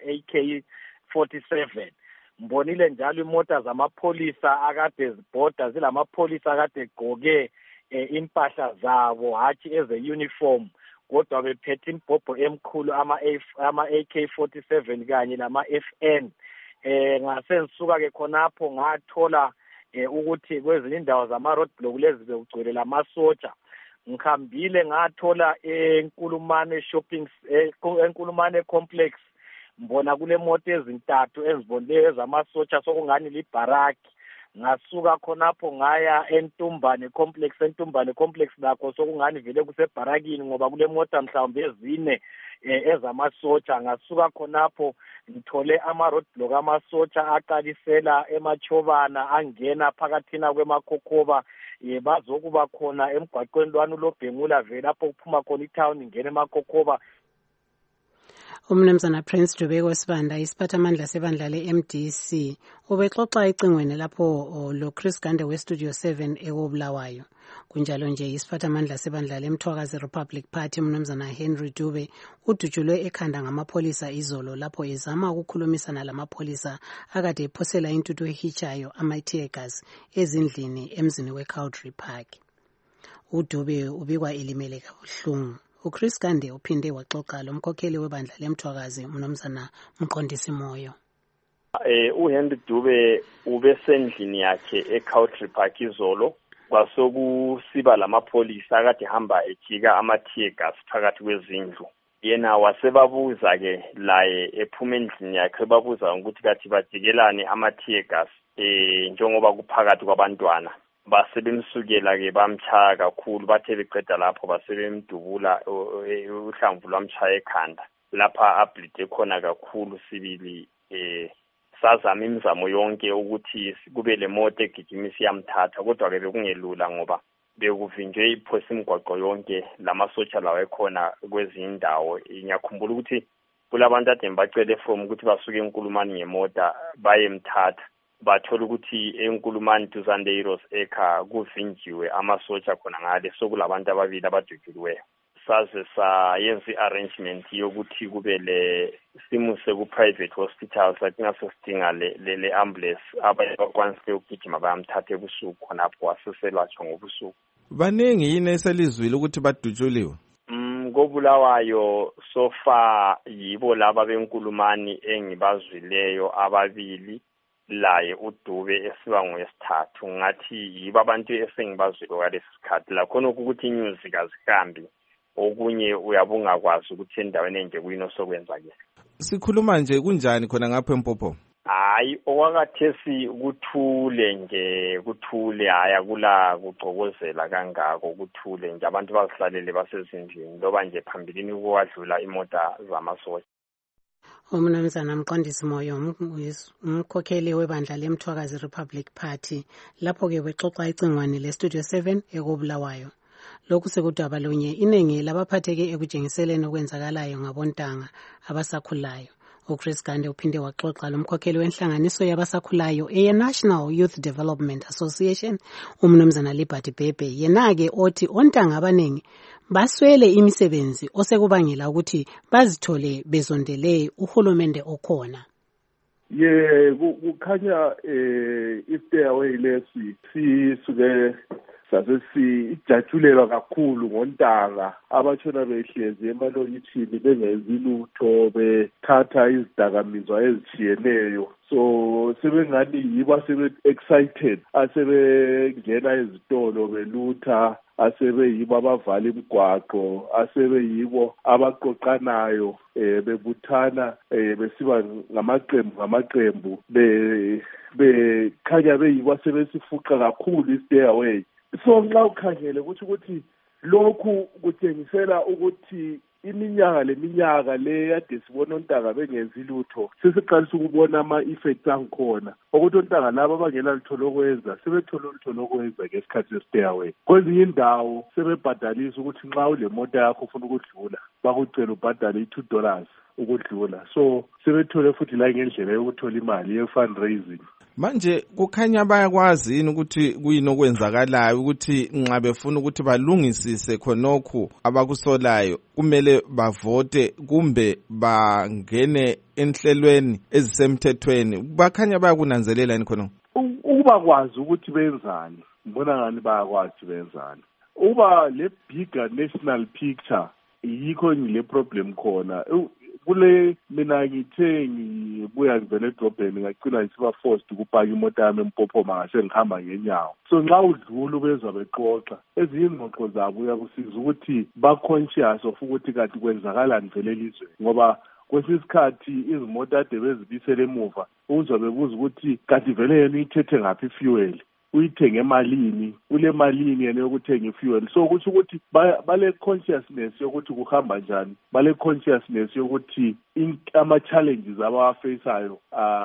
AK47. Mbonile njalo imota zamapholisa akade zibhoda zilamapholisa akade egqoke impahla zabo hatshi eze uniform kodwa bephethe imibhobho emkhulu ama AK47 kanye lama FN. Ngasengisuka ke khonapho ngathola ukuthi kwezinye indawo zama roadblock lezi bekugcwele lamasotsha. Ngikhambile ngathola eNkulumane eNkulumane complex mbona kule moto ezintathu ezibonile ezamasotsha sokungani libaraki. Ngasuka khonapho ngaya eNtumbane complex lakho sokungani vele kusebarakini ngoba kule moto mhlawumbe ezine ezamasotsha. Ngasuka khonapho ngithole ama roadblock amasotsha aqalisela eMachobana angena phakathina kwemakhokhoba bazokuba khona emgwaqweni lwanu loBhengula vele lapho kuphuma khona itown ingena eMakhokhoba. Umnumzana Prince Dubeko Sibanda isiphathamandla sebandla le-MDC ubexoxa ecingweni lapho lo Chris Gande we-Studio 7 ekobulawayo. Kunjalo nje isiphathamandla sebandla leMthwakazi Republic Party umnumzana Henry Dube udutshulwe ekhanda ngamapholisa izolo lapho ezama ukukhulumisana lamapholisa akade ephosela intuthu ehichayo ama-tear gas ezindlini emzini weCowdry Park. uDube ubikwa elimele kabuhlungu. uChris Gande uphinde waxoxa lomkhokheli webandla leMthwakazi umnumzana Mqondisi Moyo. uHenry Dube ubesendlini yakhe eCowdry Park izolo kwasokusiba lamapholisa akade hamba ejika ama-tear gas phakathi kwezindlu. Yena wasebabuza ke laye ephuma endlini yakhe babuza ukuthi kathi bajikelane ama-tear gas njengoba kuphakathi kwabantwana. Basebemsukela ke bamchaya kakhulu bathe beqeda lapho basebemdubula uhlamvu lwamchaya ekhanda lapha ablide khona kakhulu sibili. Sazama imizamo yonke ukuthi kube le moto egijimisa yamthatha kodwa ke bekungelula ngoba bekuvinjwe iphosi imigwaqo yonke lamasotsha lawo ekhona kwezindawo. Ngiyakhumbula ukuthi kulabantu ade bacele from ukuthi basuke eNkulumane ngemota bayemthatha bathola ukuthi eNkulumane duzane Heroes ekha kuvinjiwe amasotsha khona ngale sokulabantu ababili abadutyuliweyo. Saze sayenza i-arrangement yokuthi kube le simuse ku-private hospital sathina sosidinga le ambulance abakwanise ukugijima bayamthatha ebusuku khonapho waseselatshwa ngobusuku. Baningi yini eselizwile ukuthi badutshuliwe? Kobulawayo sofa yibo laba beNkulumane engibazwileyo ababili laye uDube esiba ngwesithathu. Ngathi yibo abantu esengibazwile ngalesi sikhathi la khona ukuthi inews kazihambi okunye uyabungakwazi ukuthi endaweni enje kuyino sokwenzakala. Sikhuluma nje kunjani khona ngapha eMpophoma? Hayi okwakathesi kuthule nje kuthule haya kula kucokozela kangako kuthule nje abantu bazihlalele basezindlini loba nje phambilini kwadlula imota zamasotsha. Umnumzana Mqondisi Moyo umkhokheli webandla leMthwakazi Republic Party lapho ke bexoxa icingwane leStudio 7 ekubulawayo. Lokhu sekudaba lunye iningi labaphatheke ekujengiseleni okwenzakalayo ngabontanga abasakhulayo. uChris Gande uphinde waxoxa lomkhokheli wenhlanganiso yabasakhulayo eNational Youth Development Association umnumzana Liberty Bhebhe yena-ke othi ontanga abaningi baswele imisebenzi osekubangela ukuthi bazithole bezondele uhulumende okhona. Kukhanya i-stairway lesi sisuke sasesijatshulelwa kakhulu ngontanga abatshona behlezi emalokitshini bengenzi lutho bethatha izidakamizwa ezitshiyeneyo. So sebengani yibo asebe-excited asebengena ezitolo belutha asebeyibo abavala imigwaqo asebeyibo abaqoqanayo bebuthana besiba ngamaqembu bekhanya beyibo asebesifuqa kakhulu i-stairway. So nxa ukhangele ukuthi lokhu kutshengisela ukuthi iminyaka le yade sibona ontanga bengenzi lutho sesiqalisa ukubona ama-effects angikhona ukuthi ontanga laba abangela lutho lokwenza sebethole ulutho lokwenza ngesikhathi se-stairway. Kwezinye indawo sebebhadalisa ukuthi nxa ule moto yakho ufuna ukudlula bakucela ubhadale $2 ukudlula. So sebethole futhi la ngendlela yokuthola imali ye-fundraising. Manje kukhanya bayakwazi yini ukuthi kuyini okwenzakalayo ukuthi nxa befuna ukuthi balungisise khonokhu abakusolayo kumele bavote kumbe bangene enhlelweni ezisemthethweni bakhanya bayakunanzelela yini khonokho? Ukuba kwazi ukuthi benzani ngibona ngani bayakwazi benzani. Uba le bigger national picture yikho ngile problem khona. Kule mina ngithe ngibuya ngivele edrobheni ngacina ngisiba forced ukupaka imoto yami empophoma ngase ngihamba ngenyawo. So nxa udlula ubezwa bexoxa ezinye ingxoxo zabo uyakusiza ukuthi ba-conscious of ukuthi kanti kwenzakalani vele elizweni ngoba kwesinye isikhathi izimoto ade bezibisele emuva uzwa bebuza ukuthi kanti vele yena uyithethe ngaphi ifuel uyithenge emalini ule malini yena yokuthenga ifuel. So kusho ukuthi bale consciousness yokuthi kuhamba njani bale consciousness yokuthi ama-challenges abawafaceayo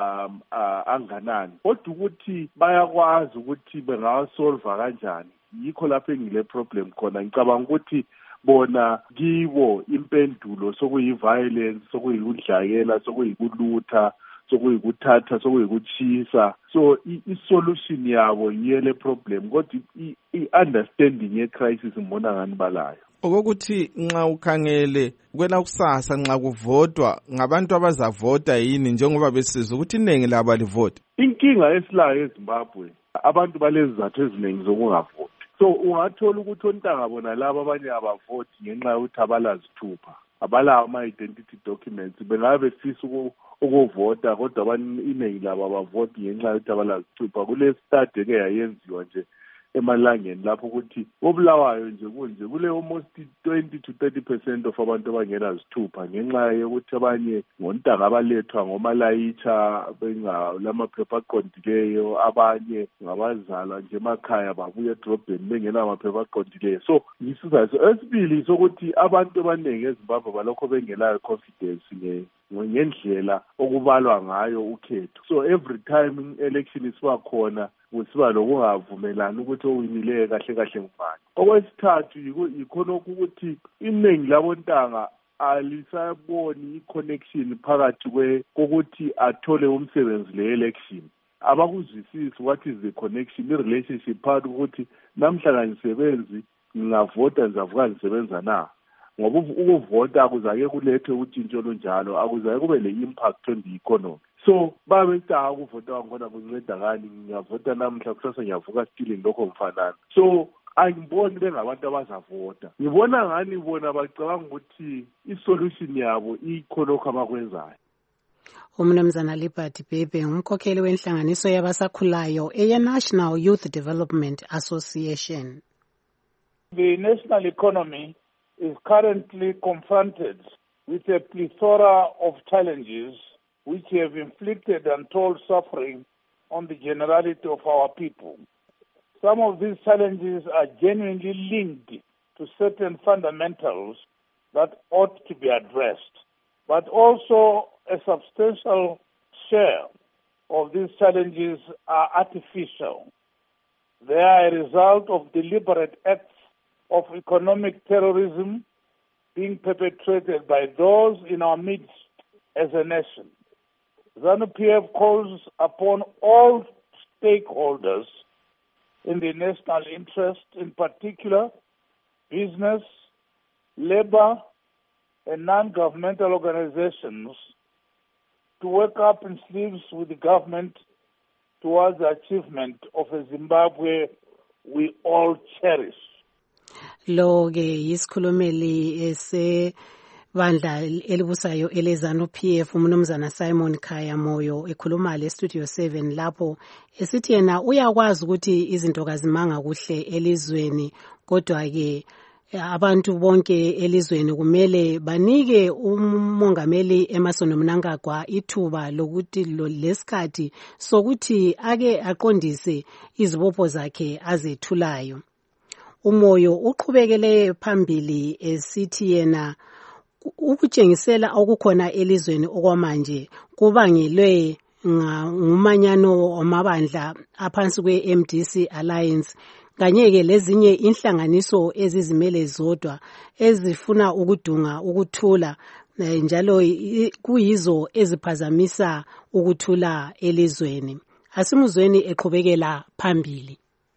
anganani kodwa ukuthi bayakwazi ukuthi bengawasolva kanjani. Yikho lapho engile problem khona ngicabanga ukuthi bona kibo impendulo sokuyi-violence sokuyikudlakela sokuyikulutha sokuyikuthatha sokuyikuchisa. So i-solution yabo yile problem kodwa i-understanding ye-crisis ngibona ngani balayo. Okokuthi nxa ukhangele kwela kusasa nxa kuvotwa ngabantu abazavota yini njengoba besizwa ukuthi iningi labo alivoti. Inkinga esilayo eZimbabwe abantu balezizathu eziningi zokungavoti. So ungathola ukuthi ontanga bona laba abanye abavoti ngenxa yokuthi abalazithupha abalawo ama-identity documents bengabe befisa ukuvota kodwa iningi labo abavoti ngenxa yokuthi abalazithupha. Kule study eke yayenziwa nje emalangeni lapho ukuthi obulawayo nje kunje kule almost 20 to 30% of abantu abangela zithupha ngenxa yokuthi abanye ngontanga abalethwa ngomalayitsha bengalamaphepha aqondileyo abanye ngabazalwa nje emakhaya babuya edrobheni bengena amaphepha aqondileyo. So isizathu esibili sokuthi abantu abaningi eZimbabwe balokho bengelayo confidence ngendlela okubalwa ngayo ukhetho. So every time election isiba khona kusiba lokungavumelani ukuthi owinileyo kahle kahle ngubani. Okwesithathu yikhonokho ukuthi iningi labontanga alisaboni i-connection phakathi kokuthi athole umsebenzi le-election. Abakuzwisisi what is the connection, i-relationship phakathi ukuthi namhlanje ngisebenzi ngingavota ngizavuka ngisebenza na. Ngoba ukuvota akuzake kulethe utshintsho olunjalo akuzake kube le-impact on the economy. So babetanga ukuvota wangona kunceda kani ngiyavota namhla kusasa ngiyavuka still ngilokho ngifanana. So angiboni bengabantu abazavota. Ngibona ngani bona bacabanga ukuthi i-solution yabo ikhonokho abakwenzayo. Umnumzana Liberty Bhebhe umkhokheli wenhlanganiso yabasakhulayo eNational Youth Development Association. The national economy is currently confronted with a plethora of challenges which have inflicted untold suffering on the generality of our people. Some of these challenges are genuinely linked to certain fundamentals that ought to be addressed, but also a substantial share of these challenges are artificial. They are a result of deliberate acts of economic terrorism being perpetrated by those in our midst as a nation. ZANU-PF calls upon all stakeholders in the national interest, in particular business, labor, and non-governmental organizations, to work up in sleeves with the government towards the achievement of a Zimbabwe we all cherish. Lo ke yisikhulumeli bandla elibusayo eleZANU-PF umnumzana Simon Khaya Moyo ekhuluma le Studio 7 lapho esithi yena uyakwazi ukuthi izinto kazimanga kuhle elizweni, kodwa ke abantu bonke elizweni kumele banike umongameli Emmerson Mnangagwa ithuba lokuthi lesikhathi sokuthi ake aqondise izibopho zakhe azethulayo. Umoyo uqhubekele phambili esithi yena ukutshengisela okukhona elizweni okwamanje kubangelwe ngumanyano wamabandla aphansi kwe-MDC Alliance kanye ke lezinye inhlanganiso ezizimele zodwa ezifuna ukudunga ukuthula njalo kuyizo eziphazamisa ukuthula elizweni. Asimuzweni eqhubekela phambili.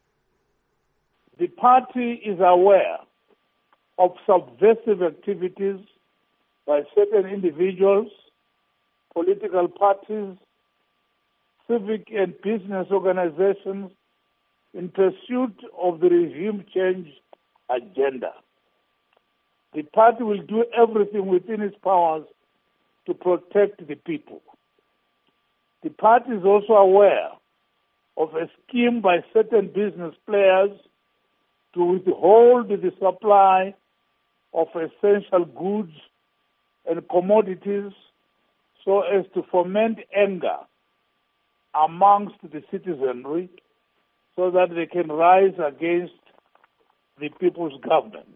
The party is aware of subversive activities by certain individuals, political parties, civic and business organizations in pursuit of the regime change agenda. The party will do everything within its powers to protect the people. The party is also aware of a scheme by certain business players to withhold the supply of essential goods and commodities so as to foment anger amongst the citizenry so that they can rise against the people's government.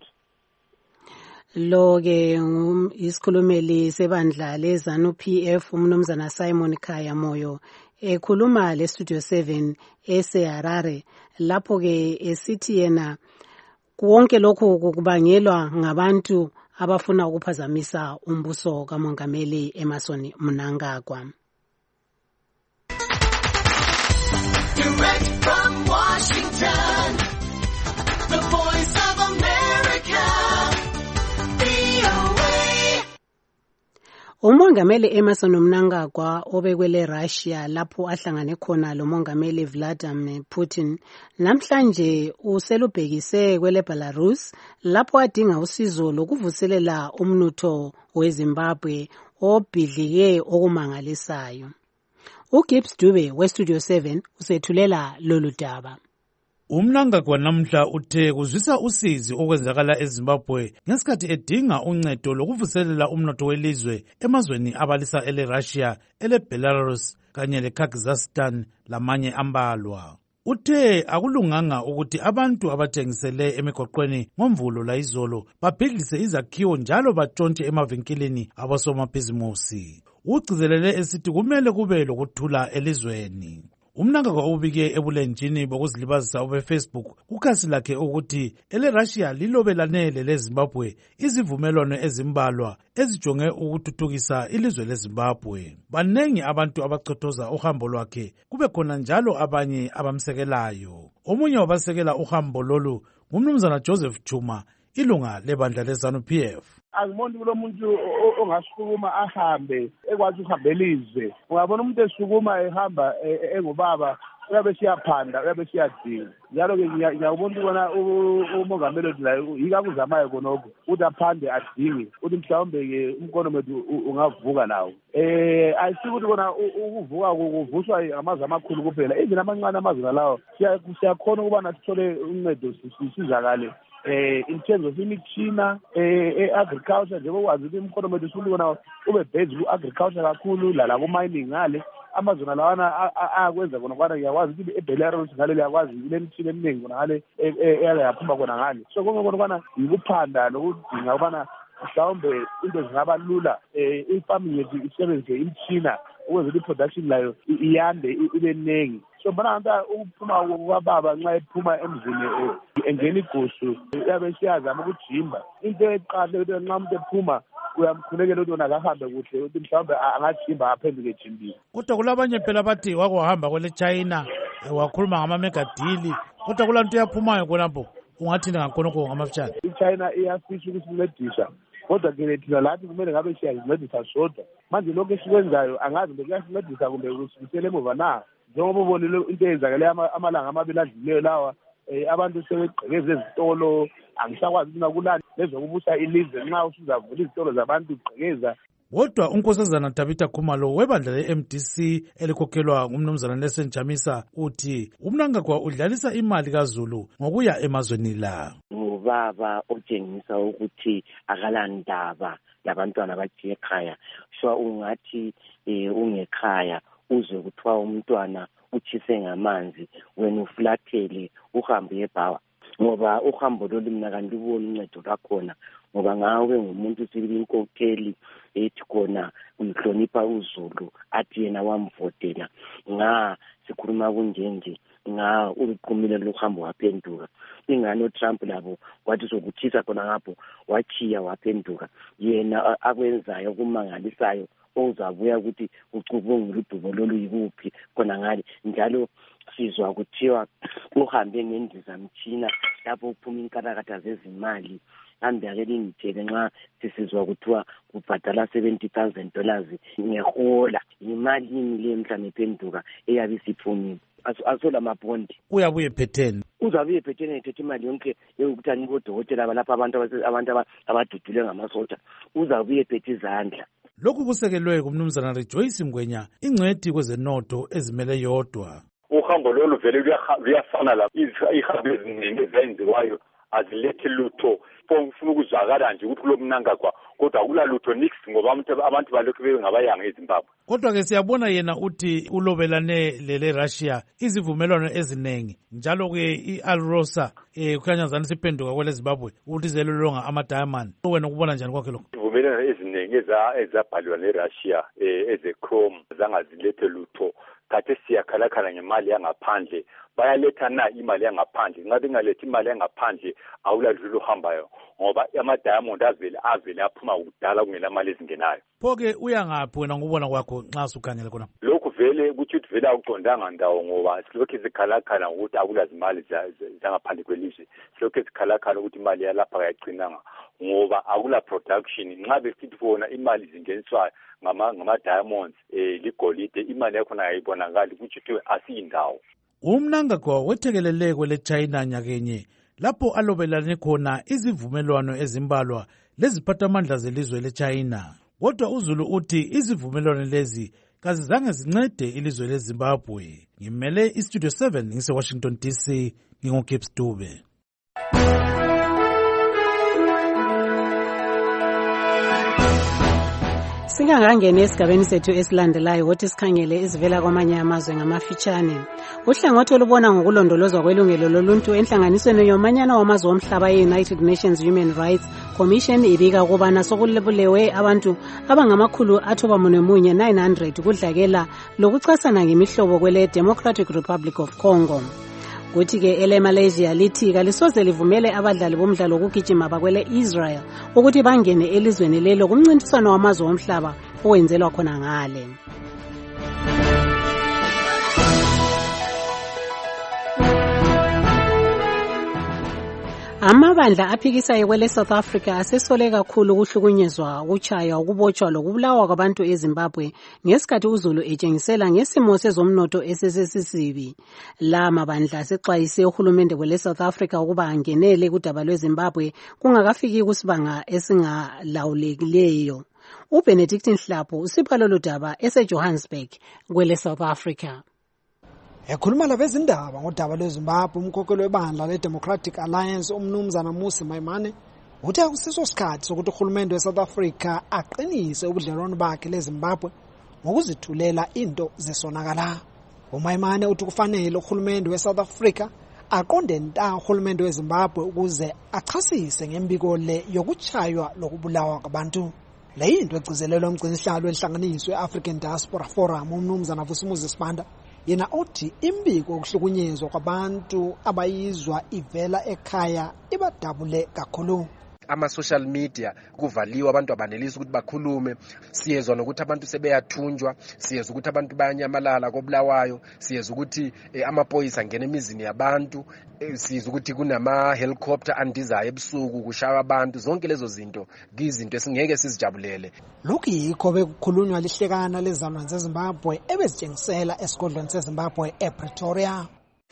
Lo ke isikhulumeli sebandla leZANU-PF umnumzana Simon Khaya Moyo ekhuluma le Studio 7 eseHarare lapho ke esithi yena konke lokho kubangelwa ngabantu abafuna ukuphazamisa umbuso kamongameli Emmerson Mnangagwa. Direct from Washington, the Voice of America, VOA. Umongameli Emmerson Mnangagwa obekwele Russia lapho ahlangane khona lo mongameli Vladimir Putin namhlanje uselubhekise kwele Belarus lapho adinga usizo lokuvuselela umnotho weZimbabwe obhidlike okumangalisayo. uGibbs Dube weStudio 7 usethulela lolu daba. Umnangagwa namhla uthe kuzwisa usizi okwenzakala eZimbabwe ngesikhathi edinga uncedo lokuvuselela umnotho welizwe emazweni abalisa ele-Russia, ele-Belarus kanye le-Kazakhstan lamanye ambalwa. Uthe akulunganga ukuthi abantu abathengisele emigoqweni ngomvulo layizolo babhidlise izakhiwo njalo batshontshe emavinkilini abosomabhizimusi. Ugcizelele esithi kumele kube lokuthula elizweni. Umnangagwa ubike ebulenjini bokuzilibazisa obeFacebook kukhasi lakhe ukuthi ele-Russia lilobelanele leZimbabwe izivumelwano ezimbalwa ezijonge ukuthuthukisa ilizwe leZimbabwe. Banengi abantu abachothoza uhambo lwakhe, kube khona njalo abanye abamsekelayo. Omunye wabasekela uhambo lolu ngumnumzana Joseph Chuma, ilunga lebandla leZANU-PF. Angiboni kulo muntu ongasukuma ahambe ekwazi ukuhamba elizwe. Ungabona umuntu esukuma ehamba engubaba uyabe siyaphanda uyabe siyadinga. Njalo ke ngiyabona ukubona umongameli wethu la yikakuzamayo khonokho ukuthi aphande adinge ukuthi mhlawumbe ke umkono wethu ungavuka nawo. Ayisithi ukuthi kona ukuvuka kuvuswa amazwe amakhulu kuphela. Even amancane amazwe lawo siyakhona ukuba nasithole uncedo sisizakale. In terms of imithina agriculture njengoba kwazi ukuthi umkhono wethu usulona ube based ku agriculture kakhulu la ku mining ngale amazona lawana akwenza kona kwana ngiyakwazi ukuthi eBelarus ngale liyakwazi kulemithina eminingi kona ngale eyaphuma kona ngale so konke kona yikuphanda nokudinga ukubana mhlawumbe into zingaba lula ifamily yethu isebenzise imishina ukuze i-production layo iyande ibe ningi. So mbona ukuphuma kwababa nxa ephuma emzini engena igusu uyabe siyazama ukujimba. Into eqale ukuthi nxa umuntu ephuma uyamkhulekela ukuthi wona akahambe kuhle ukuthi mhlawumbe angajimba aphenduke ejimbile. Kodwa kulabanye phela bathi wahamba kwele China wakhuluma ngama-mega deal, kodwa kulanto yaphumayo khonapho ungathini ngakhonokho ngamafitshane? I-China iyafisa ukusincedisa kodwa ke thina lathi kumele ngabe siyazincedisa sodwa. Manje lokhu esikwenzayo angazi mbe kuyasincedisa kumbe kusibisele emuva na. Njengoba ubonile into eyenzakele amalanga amabili adluleyo lawa, abantu sebegqekeze ezitolo, angisakwazi ukuna kulani lezokubusa ilizwe nxa usuzavula izitolo zabantu ugqekeza. Kodwa unkosazana Tabitha Khumalo webandla le-MDC elikhokhelwa ngumnumzana Nelson Chamisa uthi uMnangagwa udlalisa imali kaZulu ngokuya emazweni la. Ngubaba otshengisa ukuthi akalandaba labantwana bathi ekhaya. So ungathi ungekhaya uzwe kuthiwa umntwana utshise ngamanzi wena uflathele uhambe ebhawa. Ngoba uhambo lolu mina kandiboni uncedo lwakhona ngoba ngawe ngumuntu sibili inkokheli ethi khona umhlonipha uZulu athi yena wamvotela sikhuluma kunjenje uliqhumile lohambo waphenduka. Ingane uTrump labo wathi sokuthisa khona ngapho wachiya waphenduka. Yena akwenzayo kumangalisayo ozabuya ukuthi ucubungula udubo lolu yikuphi khona ngale njalo sizwa kuthiwa uhambe ngendizamtshina lapho uphuma inkarakata zezimali. Kambe ake ngitshele nxa sisizwa kuthiwa kubhadala $70,000 ngehola, imalini le mhlawumbe iphenduka eyabe isiphumile. Asola mabondi uyabuye phetheni uzabuye phetheni ethethe imali yonke yokuthi anibodokotela lapha abantu abadudule ngamasosha uzabuye phethe izandla. Lokhu kusekelwe kumnumzana Rejoice Mgwenya, ingcwethi kwezenotho ezimele yodwa. Uhambo lolu vele luyafana la ihambo eziningi ezenziwayo azilethe lutho. Ufuna ukuzwakala nje ukuthi kulo Mnangagwa kodwa akulalutho nix ngoba abantu balokhu bengabayanga eZimbabwe. Kodwa ke siyabona yena uthi ulobelane lele Russia izivumelwano ezinengi njalo ke iAlrosa kukhanyazana siphenduka kwele Zimbabwe ukuthi zelolonga ama-diamond. Wena ukubona njani kwakhe lokho? Izivumelwano ezinengi ezabhalwa neRussia eze-Chrome zangazilethe lutho. Kade siyakhalakhala ngemali yangaphandle, bayaletha na imali yangaphandle. Ngabe ngalethi imali yangaphandle awuladlula uhambayo ngoba ama-diamond avele aphuma kudala kungela mali ezingenayo. Pho-ke uyangaphi wena ngokubona kwakho nxa sukhangele khona? Lokhu vele kuthi vele awuqondanga ndawo ngoba silokhu zikhalakhala ngokuthi akulazimali zangaphandle kwelizwe. Silokhu zikhalakhala ukuthi imali yalapha kayiqinanga ngoba akula production. Nxa besithi bona imali zingeniswayo ngama-diamonds ligolide, imali yakhona ayibonakali ukuthi asiyindawo. UMnangagwa wethekelele kwele China nyakenye lapho alobelane khona izivumelwano ezimbalwa leziphathamandla zelizwe leChina. Kodwa uZulu uthi izivumelwano lezi kazizange zincede ilizwe leZimbabwe. Ngimele iStudio 7 ngise-Washington DC, nginguKips Dube. Singangangeni esigabeni sethu esilandelayo ukuthi sikhangele izivela kwamanye amazwe ngamafitshane. Uhlangothi olubona ngokulondolozwa kwelungelo loluntu enhlanganisweni yomanyano wamazwe omhlaba ye-United Nations Human Rights Commission ibika ukubana sokulebulewe abantu abangama-991 kudlakela lokucasana ngemihlobo kwele Democratic Republic of Congo. Kuthi-ke ele-Malaysia lithi kalisoze livumele abadlali bomdlalo wokugijima bakwele Israel ukuthi bangene elizweni lelo kumncintiswano wamazwe omhlaba owenzelwa khona ngale. Amabandla aphikisayo kwele South Africa asesole kakhulu ukuhlukunyezwa, ukutshaywa, ukubotshwa lokubulawa kwabantu eZimbabwe ngesikhathi uZulu etshengisela ngesimo sezomnotho esesisibi. La mabandla asexwayise uhulumende kwele South Africa ukuba angenele kudaba lweZimbabwe kungakafiki kusibanga esingalawulekileyo. uBenedict Nhlapho usipha lolu daba eseJohannesburg kwele South Africa. Ekhuluma labezindaba ngodaba lweZimbabwe, umkhokheli webandla leDemocratic Alliance umnumzana Mmusi Maimane uthi akusiso isikhathi sokuthi uhulumende weSouth Africa aqinise ubudlelwano bakhe leZimbabwe ngokuzithulela into zesonakala. uMaimane uthi kufanele uhulumende weSouth Africa aqonde nta uhulumende weZimbabwe ukuze achasise ngembiko le yokuchaywa lokubulawa kwabantu. Le yinto egcizelelwe umgcinisihlalo wenhlanganiso ye-African Diaspora Forum umnumzana Vusimuzi Sibanda, yena othi imbiko yokuhlukunyezwa kwabantu abayizwa ivela ekhaya ibadabule kakhulu. Ama-social media kuvaliwe, abantu abanelisi ukuthi bakhulume. Siyezwa nokuthi abantu sebeyathunjwa, siyezwa ukuthi abantu bayanyamalala kobulawayo, siyezwa ukuthi amaphoyisa angena emizini yabantu, siyezwa ukuthi kunama-helicopter andizayo ebusuku kushaya abantu. Zonke lezo zinto kuyizinto esingeke sizijabulele. Lokhu yikho bekukhulunywa lihlekana lezizalwane zeZimbabwe ebezitshengisela esigodlweni seZimbabwe ePretoria.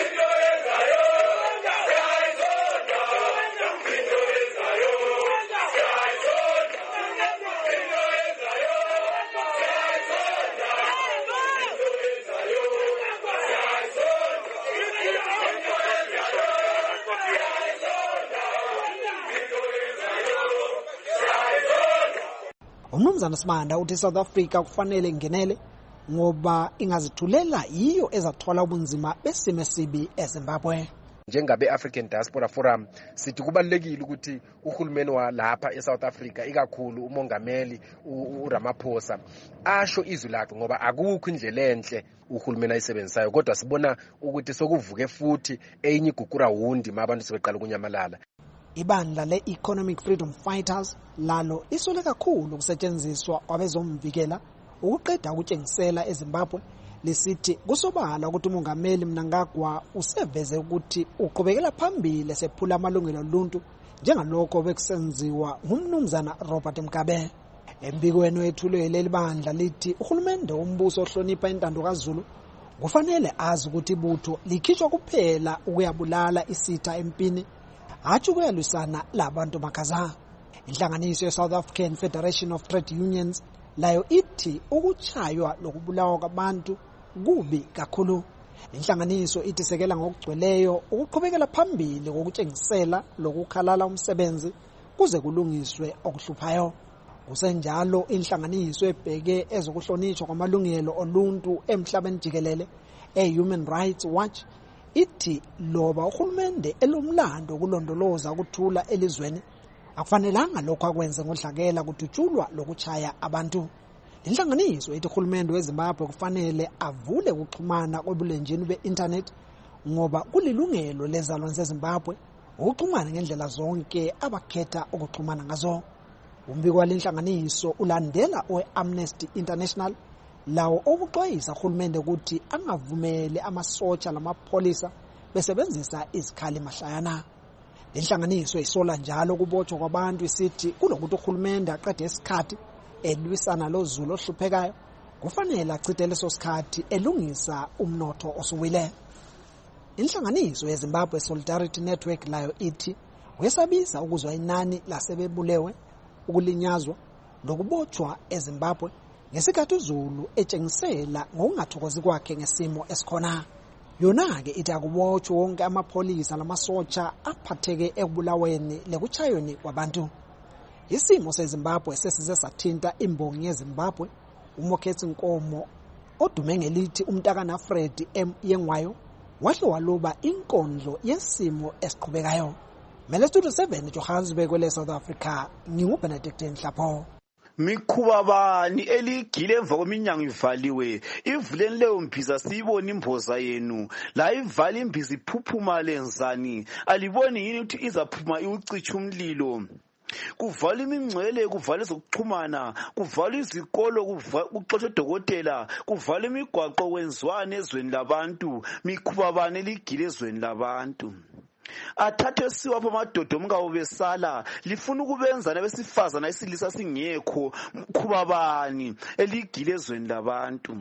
Umnumzana Sibanda uthi South Africa kufanele ingenele ngoba ingazithulela yiyo ezathola ubunzima besimo esibi eZimbabwe. Njengabe-African Diaspora Forum sithi kubalulekile ukuthi uhulumeni walapha eSouth Africa, ikakhulu umongameli uRamaphosa, asho izwi lakhe, ngoba akukho indlela enhle uhulumeni ayisebenzisayo, kodwa sibona ukuthi sokuvuke futhi enye igugura wundi mabantu sebeqala kunyamalala. Ibandla le-Economic Freedom Fighters lalo isole kakhulu ukusetshenziswa kwabezomvikela ukuqeda ukutshengisela eZimbabwe, lisithi kusobala ukuthi umongameli Mnangagwa useveze ukuthi uqhubekela phambili esephula amalungelo oluntu njengalokho bekusenziwa ngumnumzana Robert Mugabe. Embikweni wethulwe leli bandla lithi uhulumende wombuso ohlonipha intando kaZulu kufanele azi ukuthi ibutho likhishwa kuphela ukuyabulala isitha empini, hatshi ukuyalwisana labantu makhaza. Inhlanganiso ye-South African Federation of Trade Unions layo ithi ukuchaywa lokubulawa kwabantu kubi kakhulu. Inhlanganiso ithi sekela ngokugcweleyo ukuqhubekela phambili kokutshengisela lokukhalala umsebenzi kuze kulungiswe okuhluphayo. Kusenjalo inhlanganiso ebheke ezokuhlonishwa kwamalungelo oluntu emhlabeni jikelele e-Human Rights Watch ithi loba uhulumende elomlando kulondoloza ukuthula elizweni, akufanelanga lokho akwenze ngodlakela kudutshulwa lokuchaya abantu. Inhlanganiso ithi uhulumende weZimbabwe kufanele avule ukuxhumana kwebulenjini be-internet ngoba kulilungelo lezalwane zeZimbabwe ukuxhumana ngendlela zonke abakhetha ukuxhumana ngazo. Umbiko walenhlanganiso ulandela owe-Amnesty International lawo okuxwayisa uhulumende ukuthi angavumele amasotsha lamapholisa besebenzisa izikhali mahlayana. Inhlanganiso isola njalo ukubotshwa kwabantu isithi kunokuthi uhulumende aqede isikhathi elwisana loZulu ohluphekayo kufanele achithe leso sikhathi elungisa umnotho osuwile. Inhlanganiso yeZimbabwe Solidarity Network layo ithi wesabisa ukuzwa inani lasebebulewe, ukulinyazwa lokubotshwa eZimbabwe ngesikhathi uZulu etshengisela ngokungathokozi kwakhe ngesimo esikhona. Yona-ke ithi akubotshwe wonke amapholisa lamasotsha aphatheke ekubulaweni lekuchayweni kwabantu. Isimo seZimbabwe sesize sathinta imbongi yeZimbabwe uMokhethi Nkomo odume ngelithi umntakana Fred Yengwayo wahle waluba inkondlo yesimo esiqhubekayo. Mele Studio 7 Johannesburg kwele South Africa, nginguBenedict Nhlapho. Mikhuba bani eligile emva kweminyango ivaliwe, ivuleni leyo mbiza siyibona imboza yenu, la ivala imbiza iphuphuma lenzani, aliboni yini ukuthi izaphuma iwucitsha umlilo. Kuvala imingcwele, kuvala ezokuxhumana, kuvala izikolo, kuxotsha odokotela, kuvala imigwaqo kwenziwane ezweni labantu. Mikhuba bani eligile ezweni labantu. Athathe siwapha amadoda omkawo besala, lifuna ukubenza nabesifazana isilisa singekho. Mkhuba bani eligile ezweni labantu.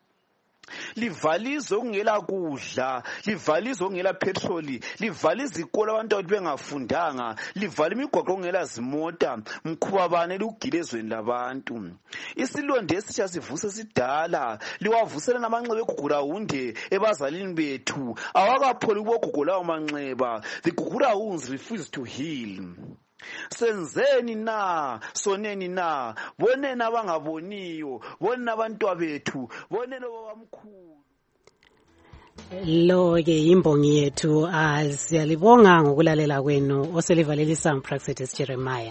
Livalizo okungela kudla, livalizo okungela petroli, livala izikolo abantu abathi bengafundanga, livala imigwaqo okungela zimota. Mkhuba bani eligile ezweni labantu. Isilonde esitsha sivuse sidala, liwavusela namanxeba egugulawunde ebazalini bethu, awakapholi kubogogo lawo manxeba. The gugulawunds refuse to heal. Senzeni na, soneni na, boneni abangaboniyo, boneni abantwa bethu, boneni babamkhulu. Lo-ke imbongi yethu. Siyalibonga ngokulalela kwenu. Oselivalelisa Praxedes Jeremiah.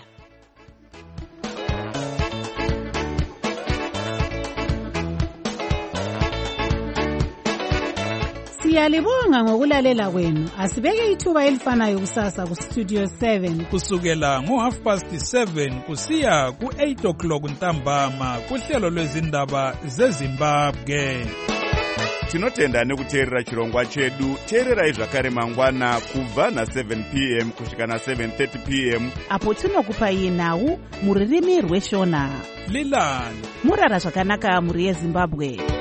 Siyalibonga ngokulalela kwenu. Asibeke ithuba elifanayo kusasa ku Studio 7 kusukela ngo7:30 kusiya ku8 ntambama kuhlelo lwezindaba zeZimbabwe. Tinotenda nekuteerera chirongwa chedu. Teererai zvakare mangwana kubva na7 p.m. kusvika na7:30 p.m. apo tinokupai nhau muririmi rweshona. Lilani murara zvakanaka muri yeZimbabwe.